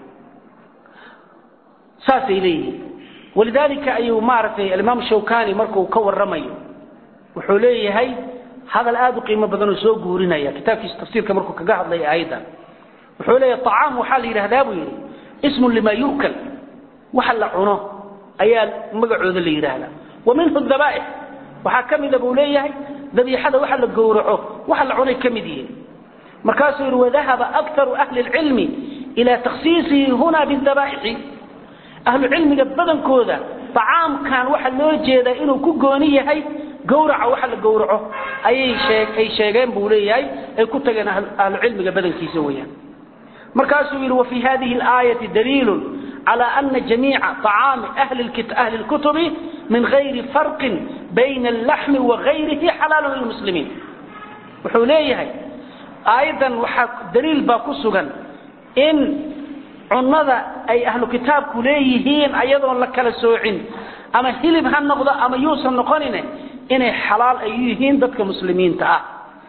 saasayli ولذلك أي معرفة الإمام الشوكاني مركو كور رميه wuxuu leeyahay hadal aad u qiimo badan oo soo guurinaya kitaabkiisa tafsiirka markuu kaga hadlay ayada wuxuu leeyahay taam waxa la yiraahdaa buu yiri ismu lima yukal waxa la cuno ayaa magacooda la yiraahdaa waminhu dhabaa'ih waxa kamid buu leeyahay dhabiixada waxa la gowraco waxa la cunay kamid yahay markaasuu yiri wadahaba aktharu ahli ilmi ila takhsiisihi huna bidhabaa'ih ahli ilmiga badankooda taam kan waxa loo jeedaa inuu ku gooni yahay gowraca waxa la gowraco ayay sheeg ay sheegeen buu leeyahay ay ku tageen ahlu cilmiga badankiisa weeyaan markaasuu yiri wa fi hadhihi al-ayati dalil ala anna jami'a ta'am ahli al-kitab ahli al-kutub min ghayri farq bayna al-lahm wa ghayrihi halal lil-muslimin wuxuu leeyahay aydan waxa dalil ba ku sugan in cunada ay ahlu kitabku leeyihiin ayadoo la kala soocin ama hilib han noqdo ama yuusan noqonine inay xalaal ay yihiin dadka muslimiinta ah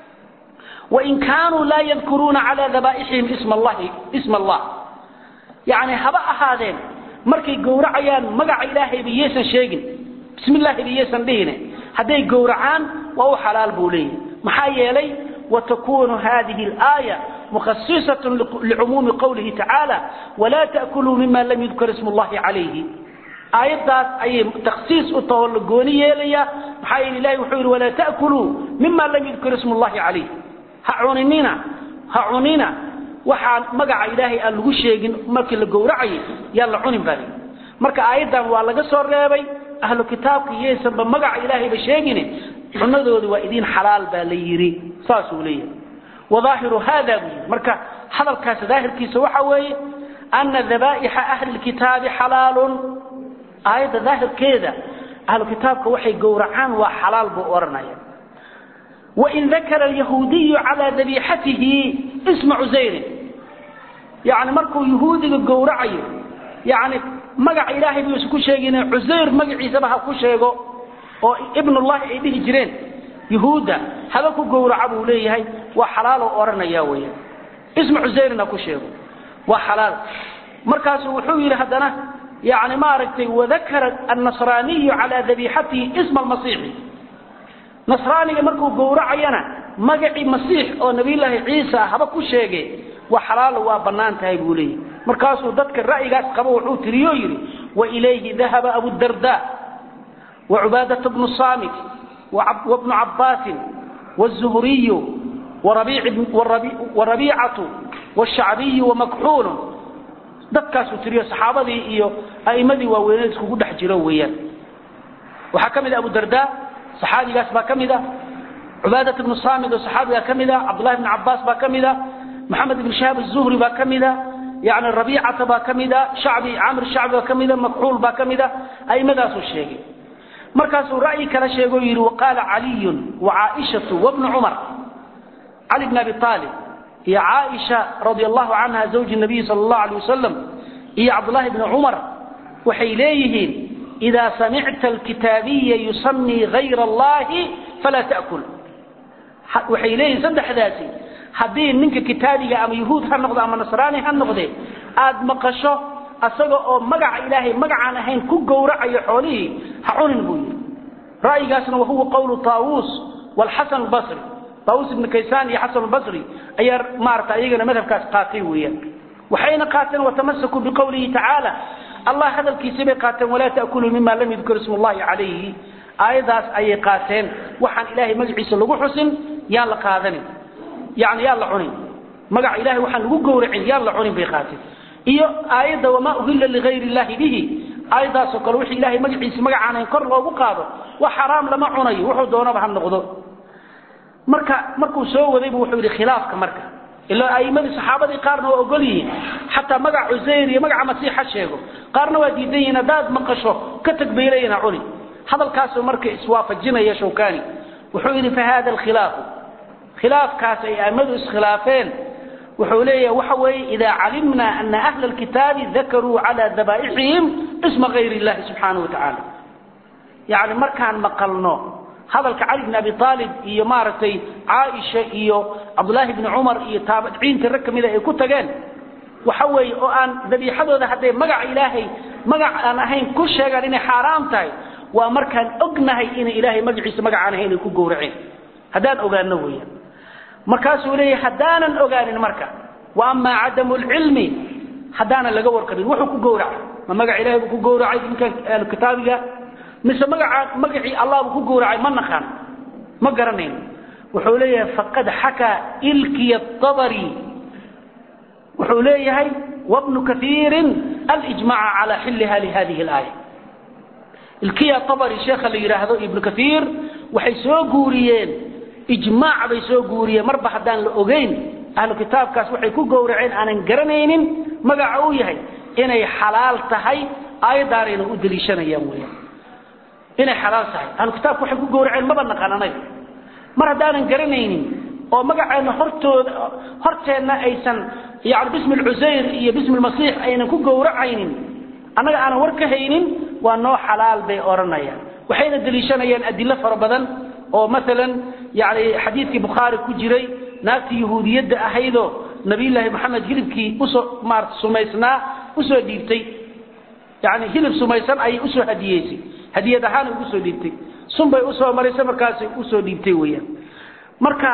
wa in kaanu la yadhkuruna ala dhabaihim isma allah isma allah yani haba ahaadeen markay gowracayaan magaca ilaahay biyeesan sheegin bismillah biyeesan dhihine haday gowracaan waa xalaal buulay maxaa yeelay wa takunu hadhihi al-aya mukhassisatan li'umum qawlihi ta'ala wa la ta'kulu mimma lam yudhkar ismu allah alayhi ayadaas ay takhsiis u tawal gooni yeelaya maxay ilaahay wuxuu yiri wala taakulu mimma lam yudhkar ismu allah alayhi ha'unina ha'unina waxa magaca ilaahay aan lagu sheegin markii la gowracay yaa la cunin bari marka ayadan waa laga soo reebay ahlu kitaabka yeesan ba magaca ilaahay ba sheegin cunadoodu waa idin xalaal ba la yiri saasuu leeyahay wadaahiru hada marka hadalkaas daahirkiisa waxa weeye anna dhabaih ahli alkitab halalun ayada daahirkeeda ahlu kitaabka waxay gowracaan waa xalaal buu oranaya wa in dhakara al-yahudi ala dhabihatihi ismu uzair yani markuu yahuudiga gowracayo yani magac ilaahay buu isku sheegay uzair magaciisa ba ku sheego oo ibn allah ay dhihi jireen yahuuda haba ku gowraca buu leeyahay waa xalaal oo oranaya weeyaan ismu uzairna ku sheego waa xalaal markaas wuxuu yiri hadana يعني ما رأيت وذكر النصراني على ذبيحته اسم المسيح نصراني مركو قورعينا مقعي مسيح أو نبي الله عيسى هبكو شيء وحلال وبنان تايبولي مركاسو ذاتك الرأي قاس قبو عوت ريويري وإليه ذهب أبو الدرداء وعبادة بن الصامت وابن عباس والزهري وربيع والربيع وربيعة والشعبي ومكحول dadkaas uu tiriyo saxaabadii iyo aymadii waaweyn isku dhex jiro weeyaan waxa kamid Abu Darda saxaabigaas ba kamid ah Ubadah ibn Samit saxaabiga kamid ah Abdullah ibn Abbas ba kamid ah Muhammad ibn Shahab az-Zuhri ba kamid ah يعني Rabi'a ba kamid ah Sha'bi Amr Sha'bi ba kamid ah Makhul ba kamid ah aymadaas uu sheegay markaas uu ra'yi kala sheego yiri waqala Ali wa Aisha wa ibn Umar Ali ibn Abi Talib هي عائشة رضي الله عنها زوج النبي صلى الله عليه وسلم هي عبد الله بن عمر وحيليه إذا سمعت الكتابي يسمي غير الله فلا تأكل وحيليه صدح ذاتي حدين منك كتابي أم يهود هالنقضة أم نصراني هالنقضة آد مقشه asaga oo magaca ilaahay magacaan ahayn ku gowracayo xoolihi ha cunin buu ra'yigaasna wuxuu qowlu Taawus wal Hasan al-Basri Taawus ibn Kaysan iyo Hasan al-Basri ayaa maarta ayagana madhabkaas qaatay weeyaan waxayna qaateen watamassaku biqawlihi ta'ala Allah hadalkiisa bay qaateen wala ta'kulu mimma lam yadhkur ismullahi alayhi ayadaas ay qaateen waxaan ilaahay magaciisa lagu xusin yaa la qaadanin yaani yaa la cunin magaca ilaahay waxaan lagu gowracin yaa la cunin bay qaateen iyo aayada wama uhilla li ghayri illahi bihi ayadaas oo kale wixii ilaahay magaciisa magacaan ay kor loogu qaado wa xaraam lama cunayo wuxuu doonaba ha noqdo marka markuu soo waday buu wuxuu yiri khilaafka marka ila aymada saxaabadii qaarna waa ogol yihiin hatta magaca Uzayr iyo magaca Masiixa sheego qaarna waa diidayeen dad maqasho ka tagbiilayna cuni hadalkaas marka iswaafajinaya Shawkani wuxuu yiri fa hada al-khilaaf khilaafkaas ay aymadu iskhilaafeen wuxuu leeyahay waxa weey ida calimna anna ahla al-kitab dhakaru ala dhabaihim isma ghayri Allah subhanahu wa ta'ala yaani markaan maqalno hadalka Ali ibn Abi Talib iyo maartay Aisha iyo Abdullah ibn Umar iyo taabiciinta rag kamid ah ay ku tageen waxa weey oo aan dabiixadooda haday magac Ilaahay magac aan ahayn ku sheegan inay xaraam tahay waa markaan ognahay in Ilaahay magaciisa magac aan ahayn ku gowraceen hadaan ogaano weeyaan markaas uu leeyahay hadaanan ogaanin marka wa amma adamu al-ilmi hadana laga warqabin wuxuu ku gowracay ma magac Ilaahay ku gowracay inkan kitaabiga mise magaca magaci Allah ku gowracay ma naqaan ma garaneen wuxuu leeyahay faqad haka ilki at-tabari wuxuu leeyahay wa ibn kathir al-ijma' ala hillaha li hadhihi al-aya ilki at-tabari sheekh la yiraahdo ibn kathir waxay soo guuriyeen ijma' bay soo guuriyeen marba hadaan la ogeyn ahlu kitaabkaas waxay ku gowraceen aanan garanaynin magaca uu yahay inay xalaal tahay ayadaarina u daliishanayaan weeyaan inay xalaal tahay ahlu kitaabku waxay ku gowraceen ma banaqanay mar hadaan garanaynin oo magaceena hortooda horteena aysan yaani bismi al-Uzayr iyo bismi al-Masiix aynan ku gowracaynin anaga aan war ka haynin waa noo xalaal bay oranayaan waxayna daliishanayaan adilla fara badan oo midalan yaani xadiiskii Bukhari ku jiray naagtii yahuudiyada ahaydo nabi ilaahi Muhammad hilibkii usoo maar sumaysnaa usoo dhiibtay yaani hilib sumaysan ay usoo hadiyeysay hadiyad ahaan ugu soo dhiibtay sunbay usoo marisay markaas u soo dhiibtay weeyaan marka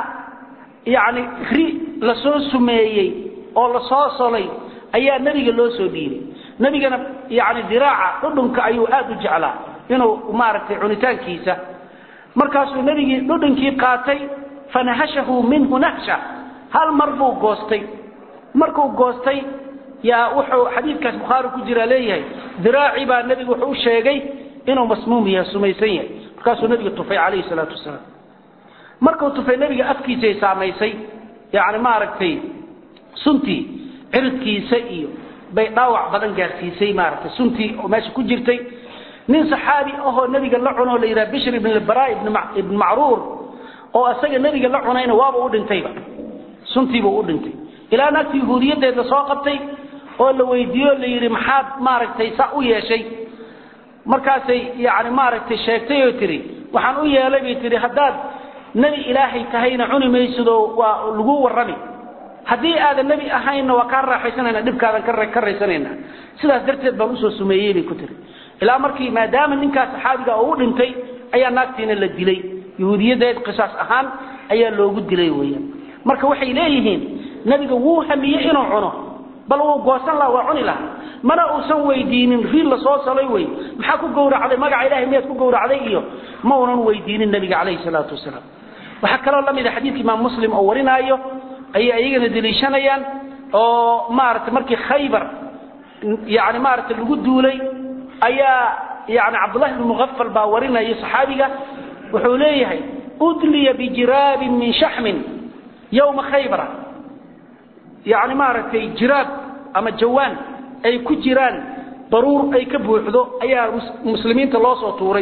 yaani ri la soo sumeeyay oo la soo solay ayaa nabiga loo soo dhiibay nabigana yaani diraaca dhudhunka ayuu aad u jeclaa inuu maartay cunitaankiisa markaas uu nabigi dhudhunkii qaatay fanahashahu minhu nahsha hal marbu goostay markuu goostay yaa wuxuu xadiiskaas Bukhari ku jira leeyahay diraaci baa nabigu wuxuu sheegay inuu masmuum yahay sumaysan yahay markaas uu nabiga tufay kaleey salaatu wasalaam markuu tufay nabiga afkiisa saameysay yaani ma aragtay sunti ciridkiisa iyo bay dhaawac badan gaarsiisay ma aragtay sunti oo meesha ku jirtay nin saxaabi ah oo nabiga la cuno leeyahay Bishr ibn al-Bara ibn ibn Ma'rur oo asaga nabiga la cunayna waaba u dhintayba sunti buu u dhintay ilaa naagtii yahuudiyadeeda soo qabtay oo la weydiiyo la yiri maxaad ma aragtay sa u yeeshay markaasay yaani ma aragtay sheegtay oo tiri waxaan u yeelay bay tiri hadaad nabi ilaahay tahayna cuni maysido waa lagu warrami hadii aad nabi ahayna waa ka raaxaysanayna dibkaadan ka reekaraysanayna sidaas darteed baan u soo sumeeyay bay ku tiri ilaa markii maadaama ninkaas saxaabiga uu dhintay ayaa naagtiina la dilay yahuudiyadeed qisaas ahaan ayaa loogu dilay weeyaan marka waxay leeyihiin nabiga wuu hamiyay inuu cuno bal uu goosan la waa cuni la mana uu san weydiinin riil la soo salay way maxaa ku gowracday magaca ilaahay meed ku gowracday iyo ma uunan weydiinin nabiga kaleey salaatu wasalaam waxa kale oo lamid ah xadiis Imam Muslim oo warinaayo ay ayagana daliishanayaan oo maartay markii Khaybar yaani maartay lagu duulay ayaa yaani Abdullah ibn Mughaffal baa warinaayo saxaabiga wuxuu leeyahay udliya bi jirab min shahm yawm Khaybar yaani maartay jirab ama jawaan ay ku jiraan daruur ay ka buuxdo ayaa muslimiinta loo soo tuuray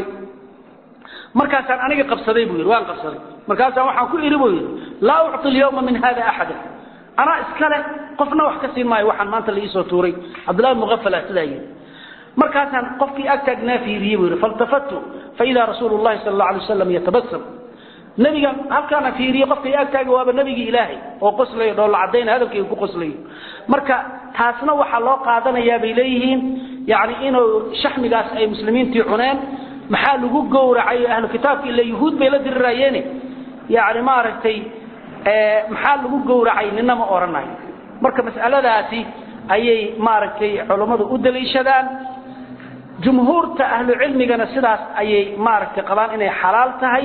markaas aan aniga qabsaday buu yiri waan qabsaday markaas waxaan ku iri buu yiri la u'ti al-yawma min hada ahad ana iskale qofna wax ka siin maayo waxaan maanta la ii soo tuuray Abdullah Mughaffal asalaayay markaas aan qofkii agtaagnaa fiiriyay buu yiri faltafattu fa ila rasuulullah sallallahu alayhi wasallam yatabassam nabiga halkaana fiiriyay qofkii agtaaga waaba nabigi ilaahay oo qoslay dhool cadeyn hadalkii ku qoslay marka taasna waxa loo qaadanayaa bay leeyihiin yani inuu shaxmigaas ay muslimiintii cuneen maxaa lagu gowracay ahlu kitaabka ila yahuud bay la dirirayeen yani ma aragtay ee maxaa lagu gowracay ninama oranayo marka mas'aladaasi ayay ma aragtay culimadu u daliishadaan jumhuurta ahlu cilmigana sidaas ayay ma aragtay qabaan inay xalaal tahay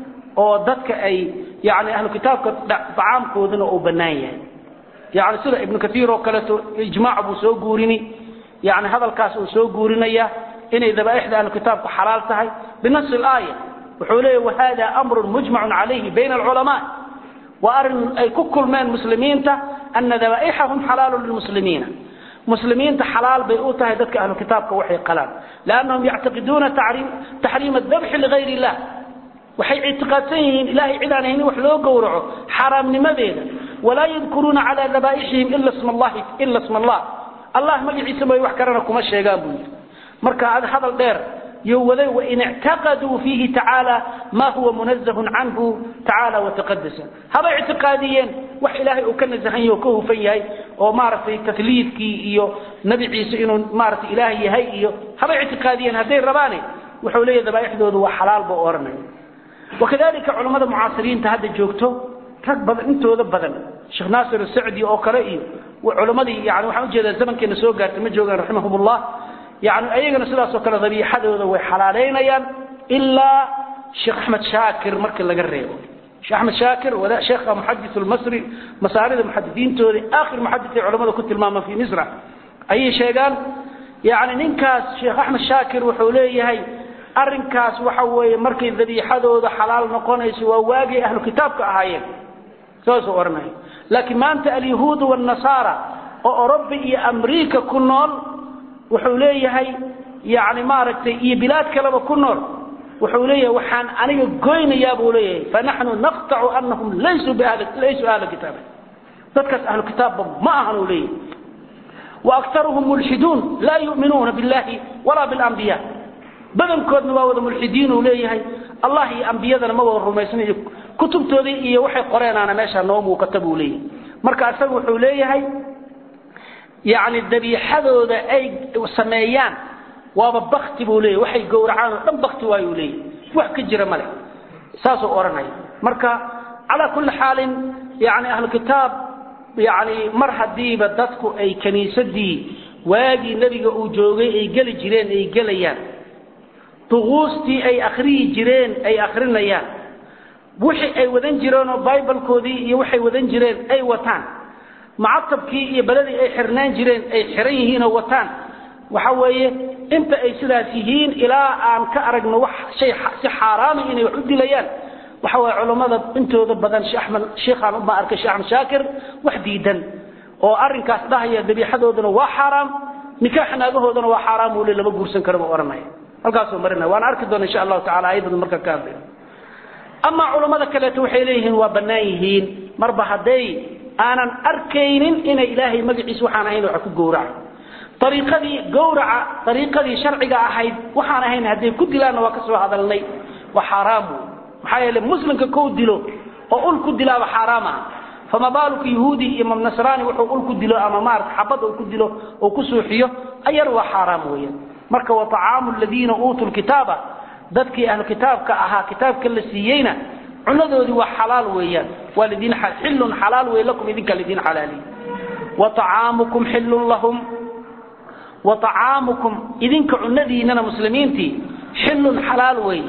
oo dadka ay yani ahlu kitaabka tacaamkooduna uu banaan yahay yani sida ibn kathir oo kale ijmaac buu soo guurini yani hadalkaas uu soo guurinaya inay dabaa'ixda ahlu kitaabka xalaal tahay binas al-aaya wuxuu leeyahay wahada amrun mujma'un alayhi bayna al-ulama wa arin ay ku kulmeen muslimiinta anna dabaa'ihum halalun lil-muslimin muslimiinta xalaal bay u tahay dadka ahlu kitaabka waxay qalaan laanahum ya'taqiduna tahrim tahrim ad-dhabh li ghayri Allah waxay i'tiqaadsan yihiin ilaahay ciidanayni wax loo gowraco xaraamnimadeeda wala yadhkuruna ala dabaa'ihim illa isma Allah illa isma Allah Allah magiciisa bay wax karana kuma sheegaan buu marka hadal dheer يوذي وإن اعتقدوا فيه تعالى ما هو منزه عنه تعالى وتقدسا هذا اعتقاديا وح إلهي أكنزه يوكوه فيه ومعرف تثليثك إيو نبي عيسى إنه معرف إلهي هاي إيو هذا اعتقاديا هذين رباني وحوليه ذبا يحدث وحلال بأورنا وكذلك علماء المعاصرين تهدى جوكتو تكبض انتو ذبضا الشيخ ناصر السعدي أو كرئي وعلماء يعني وحوجه ذا الزمن كان سوقا تمجوغا رحمهم الله يعني أيضا سلاس وكلا ذبيحة وحلالين إلا شيخ أحمد شاكر مركز لقريه شيخ أحمد شاكر ولا شيخ محدث المصري مسارد المحدثين توري آخر محدث علماء كنت الماما في مصر أي شيء قال يعني ننكاس شيخ أحمد شاكر وحوليه هاي أرنكاس وحوي مركز ذبيحة وذا حلال نقونيس وواقي أهل كتاب كأهايين سوسو أرناي لكن ما أنت اليهود والنصارى وأوروبا إيه أمريكا كنول وحوليه هاي يعني ما ركتي إيه بلاد كلام كنور وحوليه وحان أنا جوين يا بوليه فنحن نقطع أنهم ليسوا بأهل ليسوا أهل الكتاب تذكر أهل الكتاب ما أهلوا ليه وأكثرهم ملحدون لا يؤمنون بالله ولا بالأنبياء بدل كود نواود ملحدين وليه هاي الله أنبياء ما هو الرميسين كتب تودي إيه وحي قرين أنا ماشى نوم وكتبوا ليه مركز سووا حوليه هاي يعني الذبيحة ذا أي سميان وببخت بوليه وحي جورعان لم بخت وايوليه وحكي جرمله ساسو أورناي مركا على كل حال يعني أهل الكتاب يعني مرحب دي بدتكو أي كنيسة دي واجي نبي أوجوجي أي جل جيران أي جليان طغوستي أي أخري جيران أي أخرين ليان وحي أي وذن جيران بايبل كودي يوحي وذن جيران أي وطن معطبكي iyo baladii ay xirnaan jireen ay xiran yihiin oo wataan waxa weeye inta ay sidaas yihiin ilaa aan ka aragno wax shay si xaraam inay wax u dilayaan waxa weeye culimada intooda badan Sheikh Ahmed Sheikh Ahmed ma arkay Sheikh Ahmed Shaakir wax diidan oo arinkaas dhahaya dabiixadooduna waa xaraam nikaaxnaagahooduna waa xaraam oo laba guursan karo oranay halkaas oo marina waan arki doonaa insha Allah taala aydan marka ka hadlay ama culimada kale waxay leeyihiin waa banaan yihiin marba haday aanan arkaynin in ilaahay magaciisa waxaan ahayn wax ku gowrac طريقدي جورع طريقدي شرعيه ahayd waxaan ahayn hadii ku dilaana waa ka soo hadalnay wa xaraam maxay le muslimka ku dilo oo ul ku dilaa xaraama fama baalku yahuudi imam nasrani wuxuu ul ku dilo ama maar xabad uu ku dilo oo ku suuxiyo ayar waa xaraam weeyaan marka wa ta'aamul ladina utul kitaba dadkii ahlu kitaabka ahaa kitaabka la siiyayna cunadoodi waa xalaal weeyaan walidin halun halal weelakum idinka lidin halali wa ta'amukum halun lahum wa ta'amukum idinka cunadiina muslimiinti halun halal weey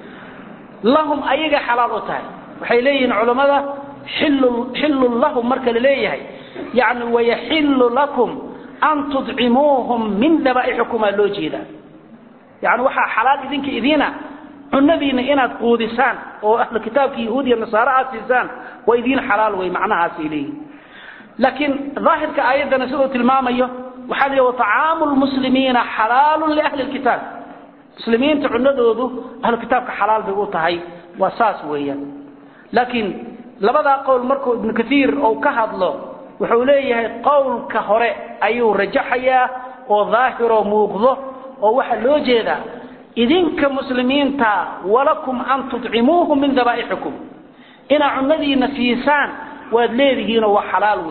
lahum ayaga halal u tahay waxay leeyihiin culimada halun halun lahum marka leeyahay yaani wa yahillu lakum an tud'imuhum min daba'ihikum alojida yaani waxa halal idinka idina cunadiina inaad quudisaan oo ahlu kitaabka yahuudi iyo nasaara aasisaan way idin xalaal way macnaha siilay laakiin zaahirka aayadana sidoo tilmaamayo waxa la yiraahdaa ta'aamul muslimiina halaalun li ahli alkitab muslimiinta cunadoodu ahlu kitaabka xalaal bay u tahay wasaas weeyaan laakiin labada qowl markuu ibn kathir oo ka hadlo wuxuu leeyahay qowlka hore ayuu rajaxaya oo zaahiro muuqdo oo waxa loo jeedaa idinka muslimiinta walakum an tud'imuhu min daba'ihikum ina cunadiina fiisan waad leedihiin waa xalaal way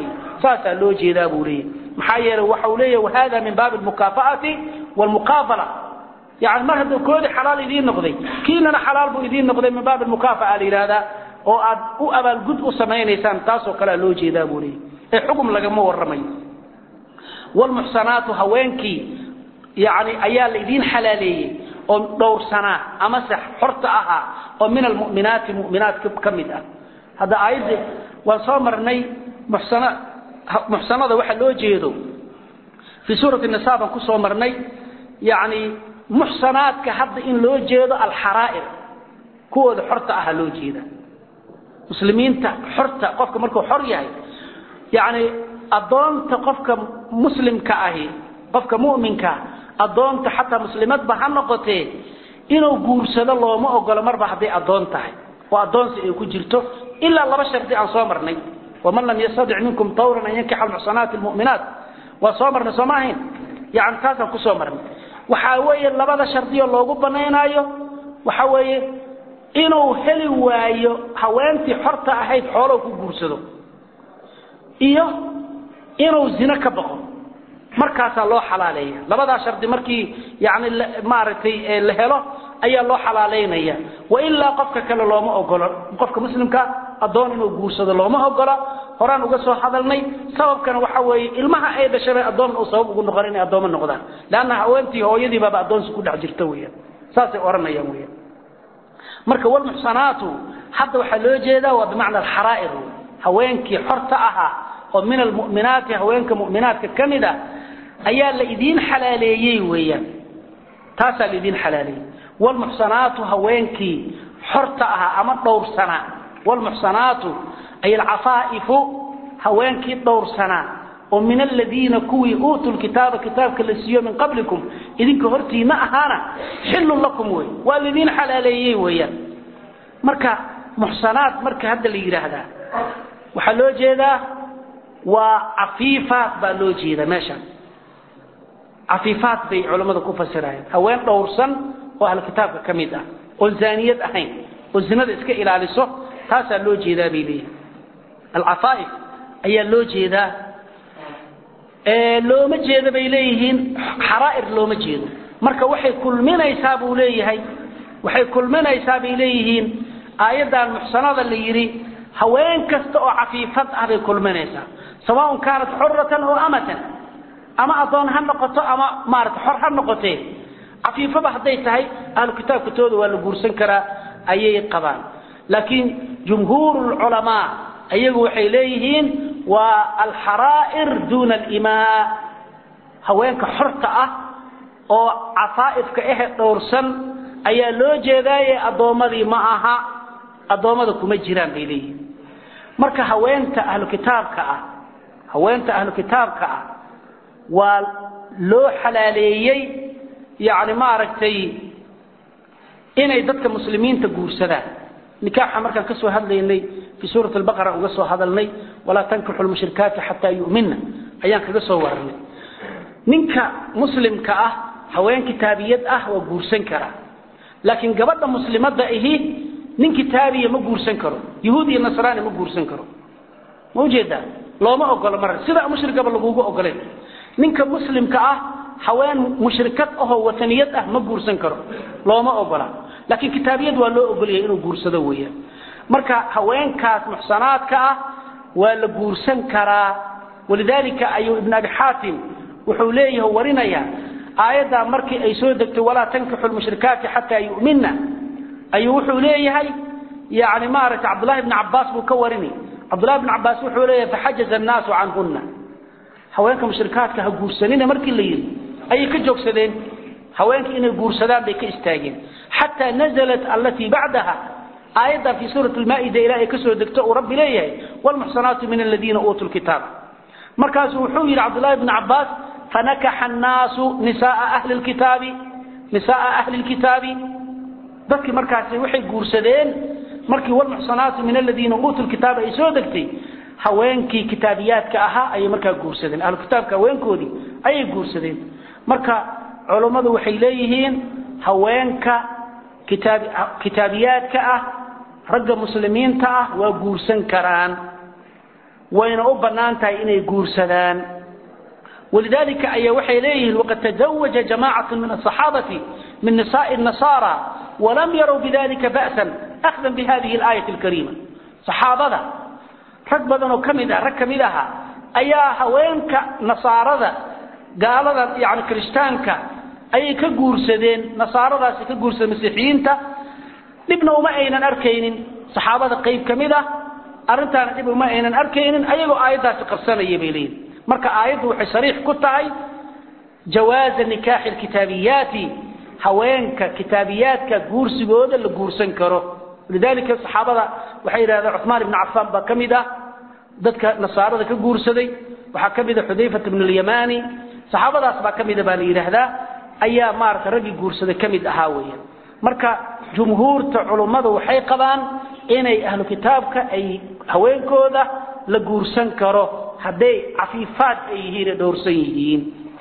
saasaa loo jeedaa buu leeyahay maxaa yeelay waxa uu leeyahay wahada min baab almukaafa'ati walmuqaabala يعني ما هذا كود حلال يدين نقضي كيننا حلال بو يدين نقضي من باب المكافأة لهذا أو أو أبى الجزء سمعين إنسان تاسو كلا لوجي دابوري الحكم لجمه والرمي والمحصنات هوانكي يعني أيال يدين حلالية أو دور سنة أمسح حرتها أو من المؤمنات مؤمنات كمدة هذا عايز وصامرني محصنة محصنة ده واحد لوجي دو في سورة النساء كصامرني يعني محصنات كحد إن لو جيدا الحرائر كود حرطة أهل لو جيدا مسلمين حرطة قفك مركو حرية يعني أضون تقفك مسلم كأهي قفك مؤمن كأ أضون حتى مسلمات بحنقته إنه قرصد الله ما أقول مربع دي أضون تاعي وأضون سيكون جلته إلا الله بشر دي عن صامرني ومن لم يستطع منكم طورا أن ينكح المحصنات المؤمنات وصامرنا سماهين يعني كذا كصامرني وحاوي لبدا شرطيه لوغو بنينايو وحاوي inuu heli waayo haweentii xorta ahayd xoolo ku guursado iyo inuu zina ka baqo markaas loo xalaaleeyo labada shardi markii yaani maartay la helo ayaa loo xalaaleynaya wa illa qofka kale looma ogolo qofka muslimka adoon inuu guursado looma ogolo horaan uga soo hadalnay sababkana waxa weeye ilmaha ay dhashay adoon oo sabab ugu noqon in adoon noqdaan laana haweentii hooyadii baba adoon ku dhax jirta weeyaan saasay oranayaan weeyaan marka wal muhsanaatu hadda waxa loo jeedaa waa macna al haraa'ir haweenkii xorta aha oo min al mu'minaat haweenka mu'minaadka kamida ayaa la idin xalaaleeyay weeyaan taasa la idin xalaaleeyay wal muhsanaatu haweenkii xorta aha ama dhowr sana wal muhsanaatu ay al afaa'ifu haweenkii dhowr sana oo min alladina kuwi uutul kitaaba kitaabka la siiyo min qablikum idinka hortiina ahaana xillu lakum way walidin xalaaleeyay weeyaan marka muhsanaat marka hadda la yiraahdaa waxa loo jeedaa waa afiifaat baa loo jeedaa meesha afiifaat bay culimadu ku fasirayaan haween dhowrsan oo ahli kitaabka kamid ah oo zaaniyad ahayn oo zinada iska ilaaliso taasa loo jeedaa biiliya al afaif ayaa loo jeedaa ee looma jeedo bay leeyihiin xaraa'ir looma jeedo marka waxay kulminaysaa buu leeyahay waxay kulminaysaa bay leeyihiin aayadan muhsanada la yiri haween kasta oo afiifad ah bay kulminaysaa سواء كانت حرة أو أمة أما أظن هالنقطة أما مارت حر هالنقطة عفيفة بحديتها أهل الكتاب كتود والبورسن كرا أي قبان لكن جمهور العلماء أيجوا إليهن والحرائر دون الإماء هوينك حرطة أو عفائف كإحد دورسن أي لوجه ذي أضومري معها أضومركم الجيران إليه مركا هوينت أهل الكتاب كأ هوينت أهل الكتاب كأ ولو حلاليي يعني ما ركتي إن يدك مسلمين تقول سدا نكاح مركا كسو هذا اللي في سورة البقرة وقصوا هذا اللي ولا تنكحوا المشركات حتى يؤمنن أيام كقصوا ورني نكا مسلم كأه هوين كتابيات أه وجورسن كره لكن قبل مسلمات ده إيه نين كتابية ما جورسن كره يهودي النصراني ما جورسن كره موجودة لو ما أقول مرة سيدا مشرك قبل لجوجو أقولين نين كمسلم كأه هوين مشركات أه وثنيات أه ما جورسن كره لو ما أقوله لكن كتابيات ولا أقوليه إنه جورس دوية مركا هوين كاس محصنات كأه ولا جورسن كرا ولذلك أيو ابن أبي حاتم وحوليه ورنايا آية مركي أي سودك ولا تنكحوا المشركات حتى يؤمننا أي وحوليه هاي يعني مارت عبد الله بن عباس مكورني عبد الله بن عباس وحوليه فحجز الناس عنهن هوينك مشركات كهجورسنين مركي الليل أي كجوك سدين هوينك إن الجورسدان بك استاجين حتى نزلت التي بعدها آية في سورة المائدة إلى كسر دكتور رب ليه والمحصنات من الذين أوتوا الكتاب مركز وحوي عبد الله بن عباس فنكح الناس نساء أهل الكتاب نساء أهل الكتاب ذكي مركز وحي جورسدين مركي والمحصنات من الذين أوتوا الكتاب يسودكتي هوينكي كتابيات كأها أي مركز جورسدين أهل الكتاب كوينكودي أي جورسدين مركز علماء وحي ليهين هوينك كتاب كتابيات كأه رجل مسلمين تأه وجورسن كران وين أبنانتها إني جورسدان ولذلك أي وحي إليه وقد تزوج جماعة من الصحابة من نساء النصارى ولم يروا بذلك بأسا أخذا بهذه الآية الكريمة صحابة ركبنا وكمدها ركمدها أيها وينك نصارى قال يعني كريستانك أي كجورسدين نصارى كجورسد مسيحيين تا نبنوا ما أين أركين صحابة قيب كمدة أرنتان نبنوا ما أين أركين أيها آيات تقصنا يبيلين مرك آيات وحي صريح كتاي جواز النكاح الكتابياتي هوينك كتابيات كجورس جود اللي جورسن كرو لذلك الصحابة وحي هذا عثمان بن عفان بكمدة ضدك نصارى كجورسدي وحكمدة حذيفة بن اليماني صحابة أصبح كمدة بالي هذا أيام مارك رجل جورسدي كمدة هاوية مرك جمهور علماء وحي قبان إني أهل كتابك أي هوين كودا لجورسن كرو هذي عفيفات أيهير دورسيين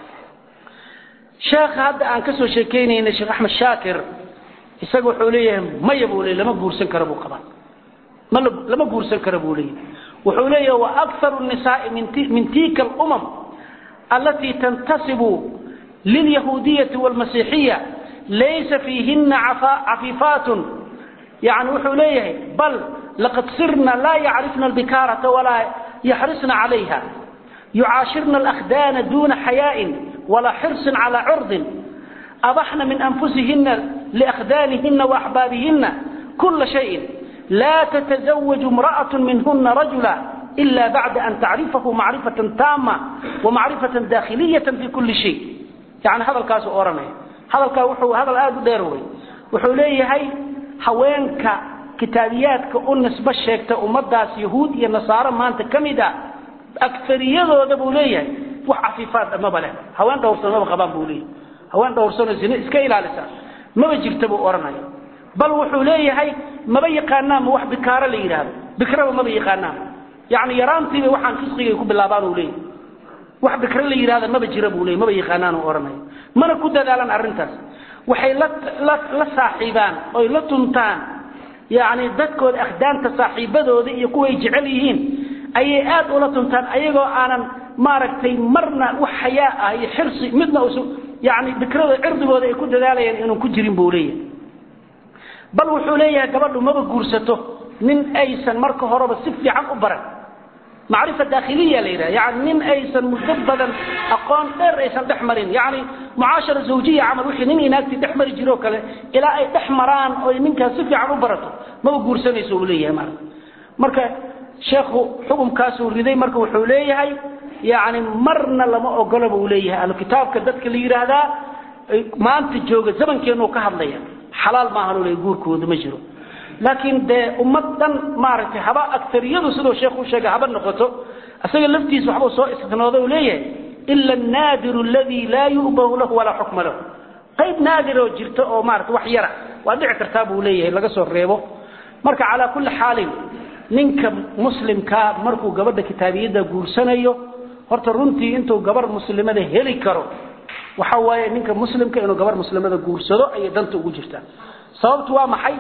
شيخ هذا أن كسر شيكيني إن الشيخ أحمد شاكر يسقوا حوليهم ما يبولي لما جورسن كربو قبان ما لما جورسن كربولي وحوليه وأكثر النساء من من تلك الأمم التي تنتسب لليهودية والمسيحية ليس فيهن عفيفات يعني وحوليه بل لقد صرنا لا يعرفن البكارة ولا يحرصن عليها يعاشرن الأخدان دون حياء ولا حرص على عرض أضحن من أنفسهن لأخدانهن وأحبابهن كل شيء لا تتزوج امرأة منهن رجلا إلا بعد أن تعرفه معرفة تامة ومعرفة داخلية في كل شيء يعني هذا الكاس أورمي هذا الكاس هذا الآد ديروي وحوليه هاي حوينك كتابيات كأنس بشيكت أمداس يهود يا نصارى ما أنت كمدا أكثرية ذو بوليه وحفيفات ما بله هوان دورسنا ما بقبان بوليه هوان دورسنا زين إسكيل على سا ما بيجرتبوا أورمي بل وحوليه هاي ما بيقانا ما وح بكارة ليراب بكرة ما بيقانا يعني يرانتي وحن فسقي يكون باللابان وليه وح بكرة ليراب ما بيجرب وليه ما بيقانا أورمي ما نكود ذلك أرنتاس وحي لا لا لا صاحبان أو لا تنتان يعني ذاتكو الأخدان تصاحبه ذي يكون يجعليهن أي آد ولا تنتان أيجو أنا ما ركتي مرنا وحياء هي حرصي مثل أسو يعني بكرة عرض وذا يكون ذلك إنه كجرين بوليه بل وحوليه قبل ما بجورسته من أيسن مركه هرب السفلي عن أبرة معرفة داخلية ليلة يعني من أيسن مجددا أقام غير أيسن تحمرين يعني معاشرة زوجية عمل وحي نين إناك تحمر جروك إلى أي تحمران أو منك سفلي عن أبرته ما بجورسني يسوليه مرك مركه شيخ حكم كاسو ردي مركه وحوليه هاي يعني مرنا لما أقلب وليه الكتاب كدتك اللي هذا ما أنت جوج زمن كانوا كهضليا حلال ما هنقول يقول كود مجرو لكن ده أمتنا معرفة هبا أكثر يدرسوا شيخ وشيخ هبا نقطه أصلا لفتي صحبه صائص استناده وليه إلا النادر الذي لا يؤبه له ولا حكم له قيد نادر وجرته أو معرفة وحيرة وأدع ترتابه وليه لقى صور ريبه مرك على كل حال نينك مسلم كا مركو قبل كتابية ده جورسنايو هرت رنتي أنتو قبل مسلمة ده هلي كرو وحواي نينك مسلم كأنه قبل مسلمة ده جورسلو أي دنتو وجرته صوت ومحي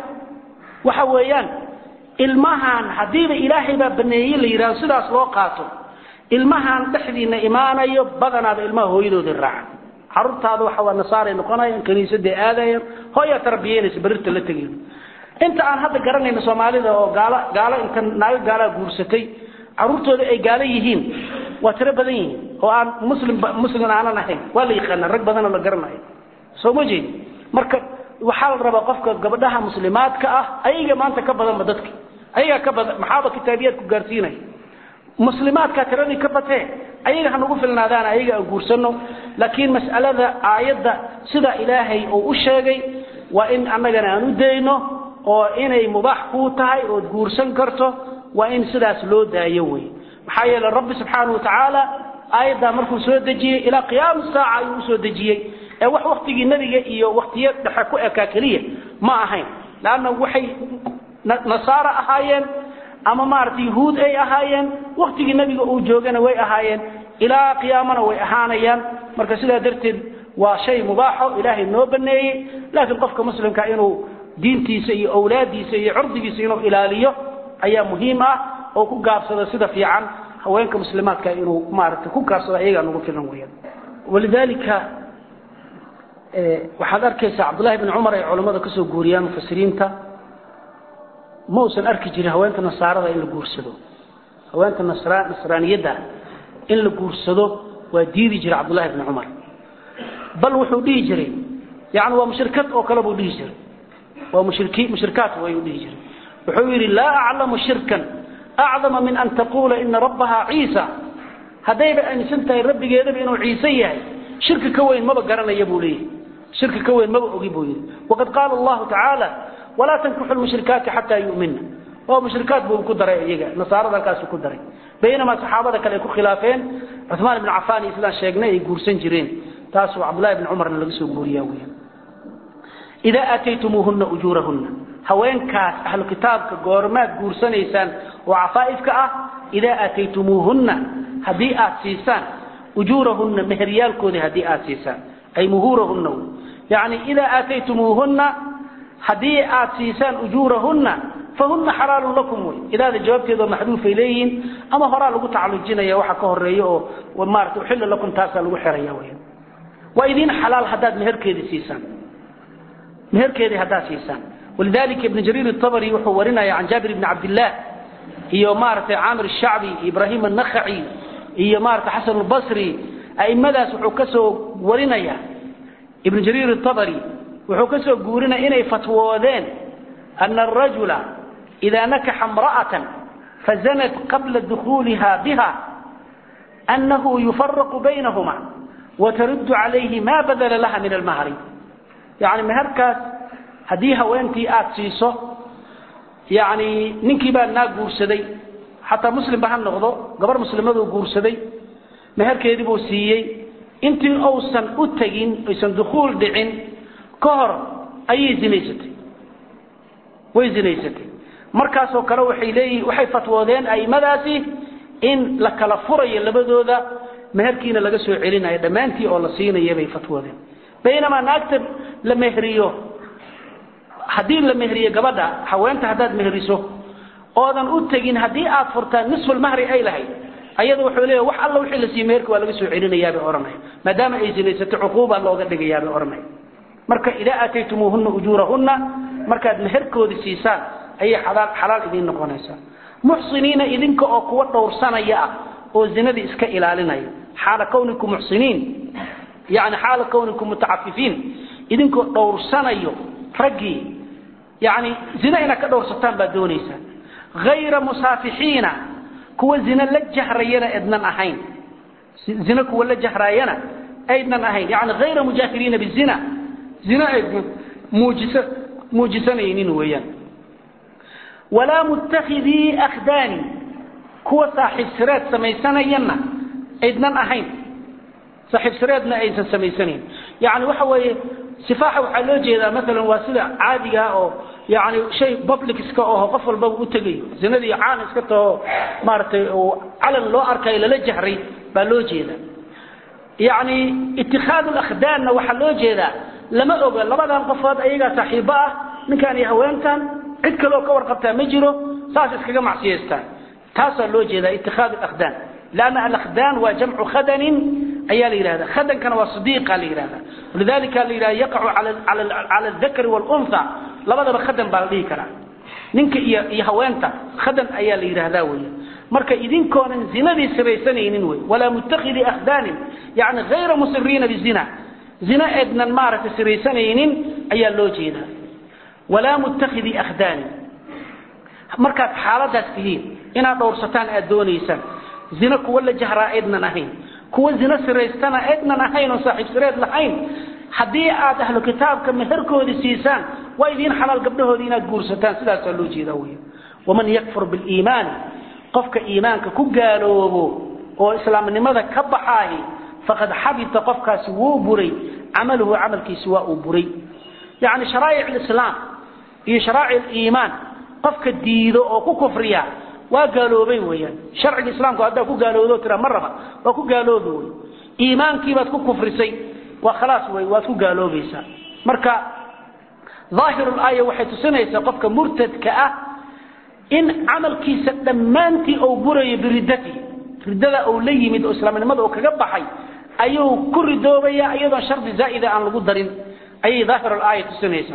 وحويان المهان حديد إلهي ببنيه اللي يراسل أسواقاته المهان تحدينا إيمانا يبضنا بالماء هو يدود الرعا حررت هذا وحوى النصارى نقنا كنيسة دي آذين هو يتربيين سبرت اللي تجيب انت عن هذا قرن إن سومالي ده قال قال انت نايل قال جورستي عرورته أي قال يهين وتربدين هو عن مسلم مسلم أنا نحين ولا يخلنا رك بدنا ولا قرنا سو مجي مركب وحال ربا قفك قبلها مسلمات كأه أيها ما أنت كبدا مدتك أيها كبدا محابة كتابيات كجارسيني مسلمات كترني كبته أيها هنقول في النادان أيها أقولسنه لكن مسألة آيات سدا إلهي أو أشجعي وإن أمجنا ندينه وإن مباح قوتها وتقولسن كرته وإن سدا سلود يوي محيا للرب سبحانه وتعالى آيات مركو سود دجيه إلى قيام الساعة يسود دجيه wax waqtigii nabiga iyo waqtiyada dhaxa ku eka kaliya ma ahayn laana waxay nasaara ahaayeen ama maartii yahuud ay ahaayeen waqtigii nabiga uu joogana way ahaayeen ilaa qiyaamana way ahaanayaan marka sidaa darteed waa shay mubaaxo ilaahay noo baneeyay laakiin qofka muslimka inuu diintiisa iyo awlaadiisa iyo cirdigiisa inuu ilaaliyo ayaa muhiim ah oo ku gaabsada sida fiican haweenka muslimaadka inuu maaragtay ku kaarsado ayaga nagu filan weeyaan walidaalika ee waxaad arkaysaa Abdullah ibn Umar ay culimada ka soo guuriyaan mufassiriinta muusan arki jiray haweenta nasaarada in la guursado haweenta nasraan nasraaniyada in la guursado waa diidi jiray Abdullah ibn Umar bal wuxuu dhigi jiray yaani waa mushrikad oo kale buu dhigi jiray waa mushriki mushrikaat way u dhigi jiray wuxuu yiri la a'lamu shirkan a'zama min an taqula inna rabbaha Isa hadayba aan sintahay rabbigeeda inuu Isa yahay shirka ka weyn ma garanaya buu leeyahay shirka ka weyn ma ogi buu yiri waqad qala Allah ta'ala wala tankuhu al-mushrikaat hatta yu'minna oo mushrikaat buu ku daray iyaga nasaarada halkaas ku daray bayna saxaabada kale ku khilaafeen Uthman ibn Affan isla sheegnay ay guursan jireen taas oo Abdullah ibn Umar laga soo guuriyaa weeyaan ida ataytumuhunna ujurahunna haweenkaas ahlu kitaabka goormaad guursanaysaan oo afaa'ifka ah ida ataytumuhunna hadii aad siisaan ujurahunna mehriyalkoodi hadii aad siisaan ay muhurahunna yani ida ataytumuhunna hadii aad siisaan ujurahunna fahunna halalun lakum ida jawaabteedu maxduuf ilayhin ama hora lagu tacalujinaya waxa ka horeeyo oo maartu xilal lakum taasa lagu xiraya weeyaan wa idin halal hadaad meherkeedi siisaan meherkeedi hadaad siisaan ولذلك ابن جرير الطبري وحورنا عن جابر بن عبد الله هي مارت عامر الشعبي إبراهيم النخعي هي مارت حسن البصري أي ماذا سحكسوا ورنا ابن جرير الطبري وحكسوا قورنا إني فتوذين أن الرجل إذا نكح امرأة فزنت قبل دخولها بها أنه يفرق بينهما وترد عليه ما بذل لها من المهر يعني مهركاس hadii haweentii aad siiso yaani ninkii baa naag guursaday hatta muslim baan noqdo gabar muslimadu guursaday meherkeedii buu siiyay intii uusan u tagin aysan dukhul dhicin ka hor ayay zinaysatay way zinaysatay markaas oo kale waxay leeyihiin waxay fatwoodeen ay madaasi in la kala furayo labadooda meherkiina laga soo celinayo dhamaantii oo la siinayo bay fatwoodeen baynama naagta la mehriyo hadii la mehriyo gabadha haweenta hadaad mehriso oodan u tagin hadii aad furtaan nisful mahri ay lahayd ayadu wuxuu leeyahay wax alla wixii la siiyay meherka waa laga soo celinayaa bay oranay maadaama ay zinaysatay uquuba looga dhigayaa bay oranay marka ila ataytumuhunna ujurahunna markaad meherkoodi siisaan ay xalaal xalaal idin noqonaysa muhsiniina idinka oo kuwa dhowrsanaya oo zinada iska ilaalinaya xaala kawnikum muhsiniin yaani xaala kawnikum mutaaffifin idinka dhowrsanayo ragii يعني زنا إنك كدور ستان بدونيسا غير مسافحين كوا زنا لجهرينا إذن أحين زنا كوا لجهرينا إذن أحين يعني غير مجاهرين بالزنا زنا إذن موجسة موجسنين ويان ولا متخذي أخدان كوا صاحب سرات سميسانا ينا إذن أحين صاحب سراتنا إذن سميسانين يعني وحوي سفاحة وحلوجة إذا مثلا واسلة عادية أو يعني شيء بابليك اسكا أو قفل باب وتجي زندي عان اسكته مارتي وعلى الله أركي للجهري بلوجة إذا يعني اتخاذ الأخدان وحلوجة إذا لما أقول لما ذا القفاد أيها صاحبة من كان يهوين كان عدك لو كور قبتها مجره ساس اسكا مع سيستان تاسع لوجة إذا اتخاذ الأخدان لأن الأخدان وجمع خدن أيال إلهذا خدن كان وصديق لإلهذا ولذلك الإله يقع على على على الذكر والأنثى لبدا بخدن بالدي كرا نينك يهوانتا خدن أيال إلهذا ويا marka idinkoon zinadii sabaysanaynin way wala muttakhidi akhdan yani ghayra musirrin bizina zina adnan maarata sabaysanaynin ayaa loo jeedaa wala muttakhidi akhdan marka xaaladaas tihiin ina dhowrsataan aad doonaysan zina kuwa la jahraa adnan ahayn kuwa zina siraystana adnan ahayn oo saaxiib sireed lahayn hadii aad ahlu kitaabka meherkoodi siisaan way idin xalaal gabdhahoodi inaad guursataan sidaas loo jeedaa way waman yakfur bil iimaan qofka iimaanka ku gaaloobo oo islaamnimada ka baxay faqad habita qofkaasi wuu buray amaluhu amalkiisa waa uu buray yaani sharaa'ic islaam iyo sharaa'ic iimaan qofka diido oo ku kufriya waa gaaloobay weeyaan sharci islaamku hadda ku gaaloodo tira maraba waa ku gaaloodo iimaankii baad ku kufrisay waa khalaas way waa ku gaaloobaysa marka zaahirul aaya waxay tusinaysaa qofka murtadka ah in amalkiisa dhamaantii oo burayo biridati ridada oo la yimid oo islaamnimada oo kaga baxay ayuu ku ridoobaya iyadoo shardi zaa'ida aan lagu darin ay daahir al-aayat tusinaysa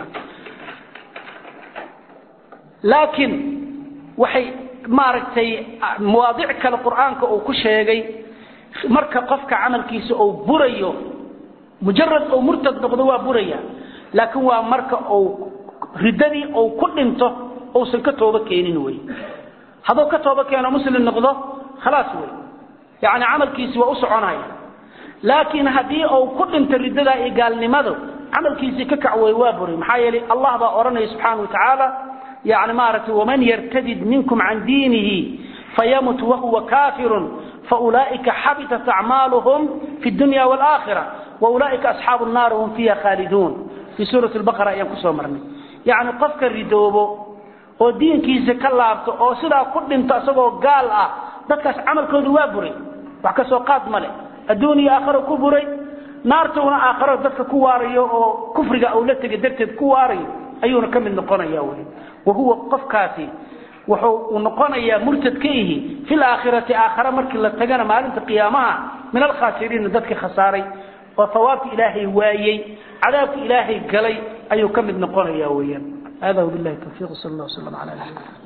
laakiin waxay maaragtay mawaadic kale quraanka uu ku sheegay marka qofka amalkiisa oo burayo mujarrad oo murtad noqdo waa buraya laakiin waa marka oo ridadii oo ku dhinto oo san ka tooba keenin way hadoo ka tooba keeno muslim noqdo خلاص way yaani amalkiisa waa u soconaya laakiin hadii oo ku dhinto ridada ee gaalnimadu amalkiisa ka kacway waa buray maxaa yeelay Allah baa oranay subhanahu wa ta'ala يعني ما رأت ومن يرتد منكم عن دينه فيمت وهو كافر فأولئك حبطت أعمالهم في الدنيا والآخرة وأولئك أصحاب النار هم فيها خالدون في سورة البقرة ينقصوا مرني يعني قفك الردوبو ودين كيسا كلابتو أو سيدا كل انتأسبو قال آه دكاس عمل كودو وابري وحكسو قاد ملي الدنيا آخر كبري نارتونا آخر دكا كواريو أو كفرق أولتك درتد كواريو أيونا كم النقونا يا ولي وهو قفكاتي وحو نقونيا مرتد كيه في الآخرة آخرة مركي لتقانا مالنت قيامها من الخاسرين ذاتك خساري وثواب إلهي وايي عذاب إلهي قلي أيو كم نقونيا ويا هذا وبالله التوفيق صلى الله وسلم على نبينا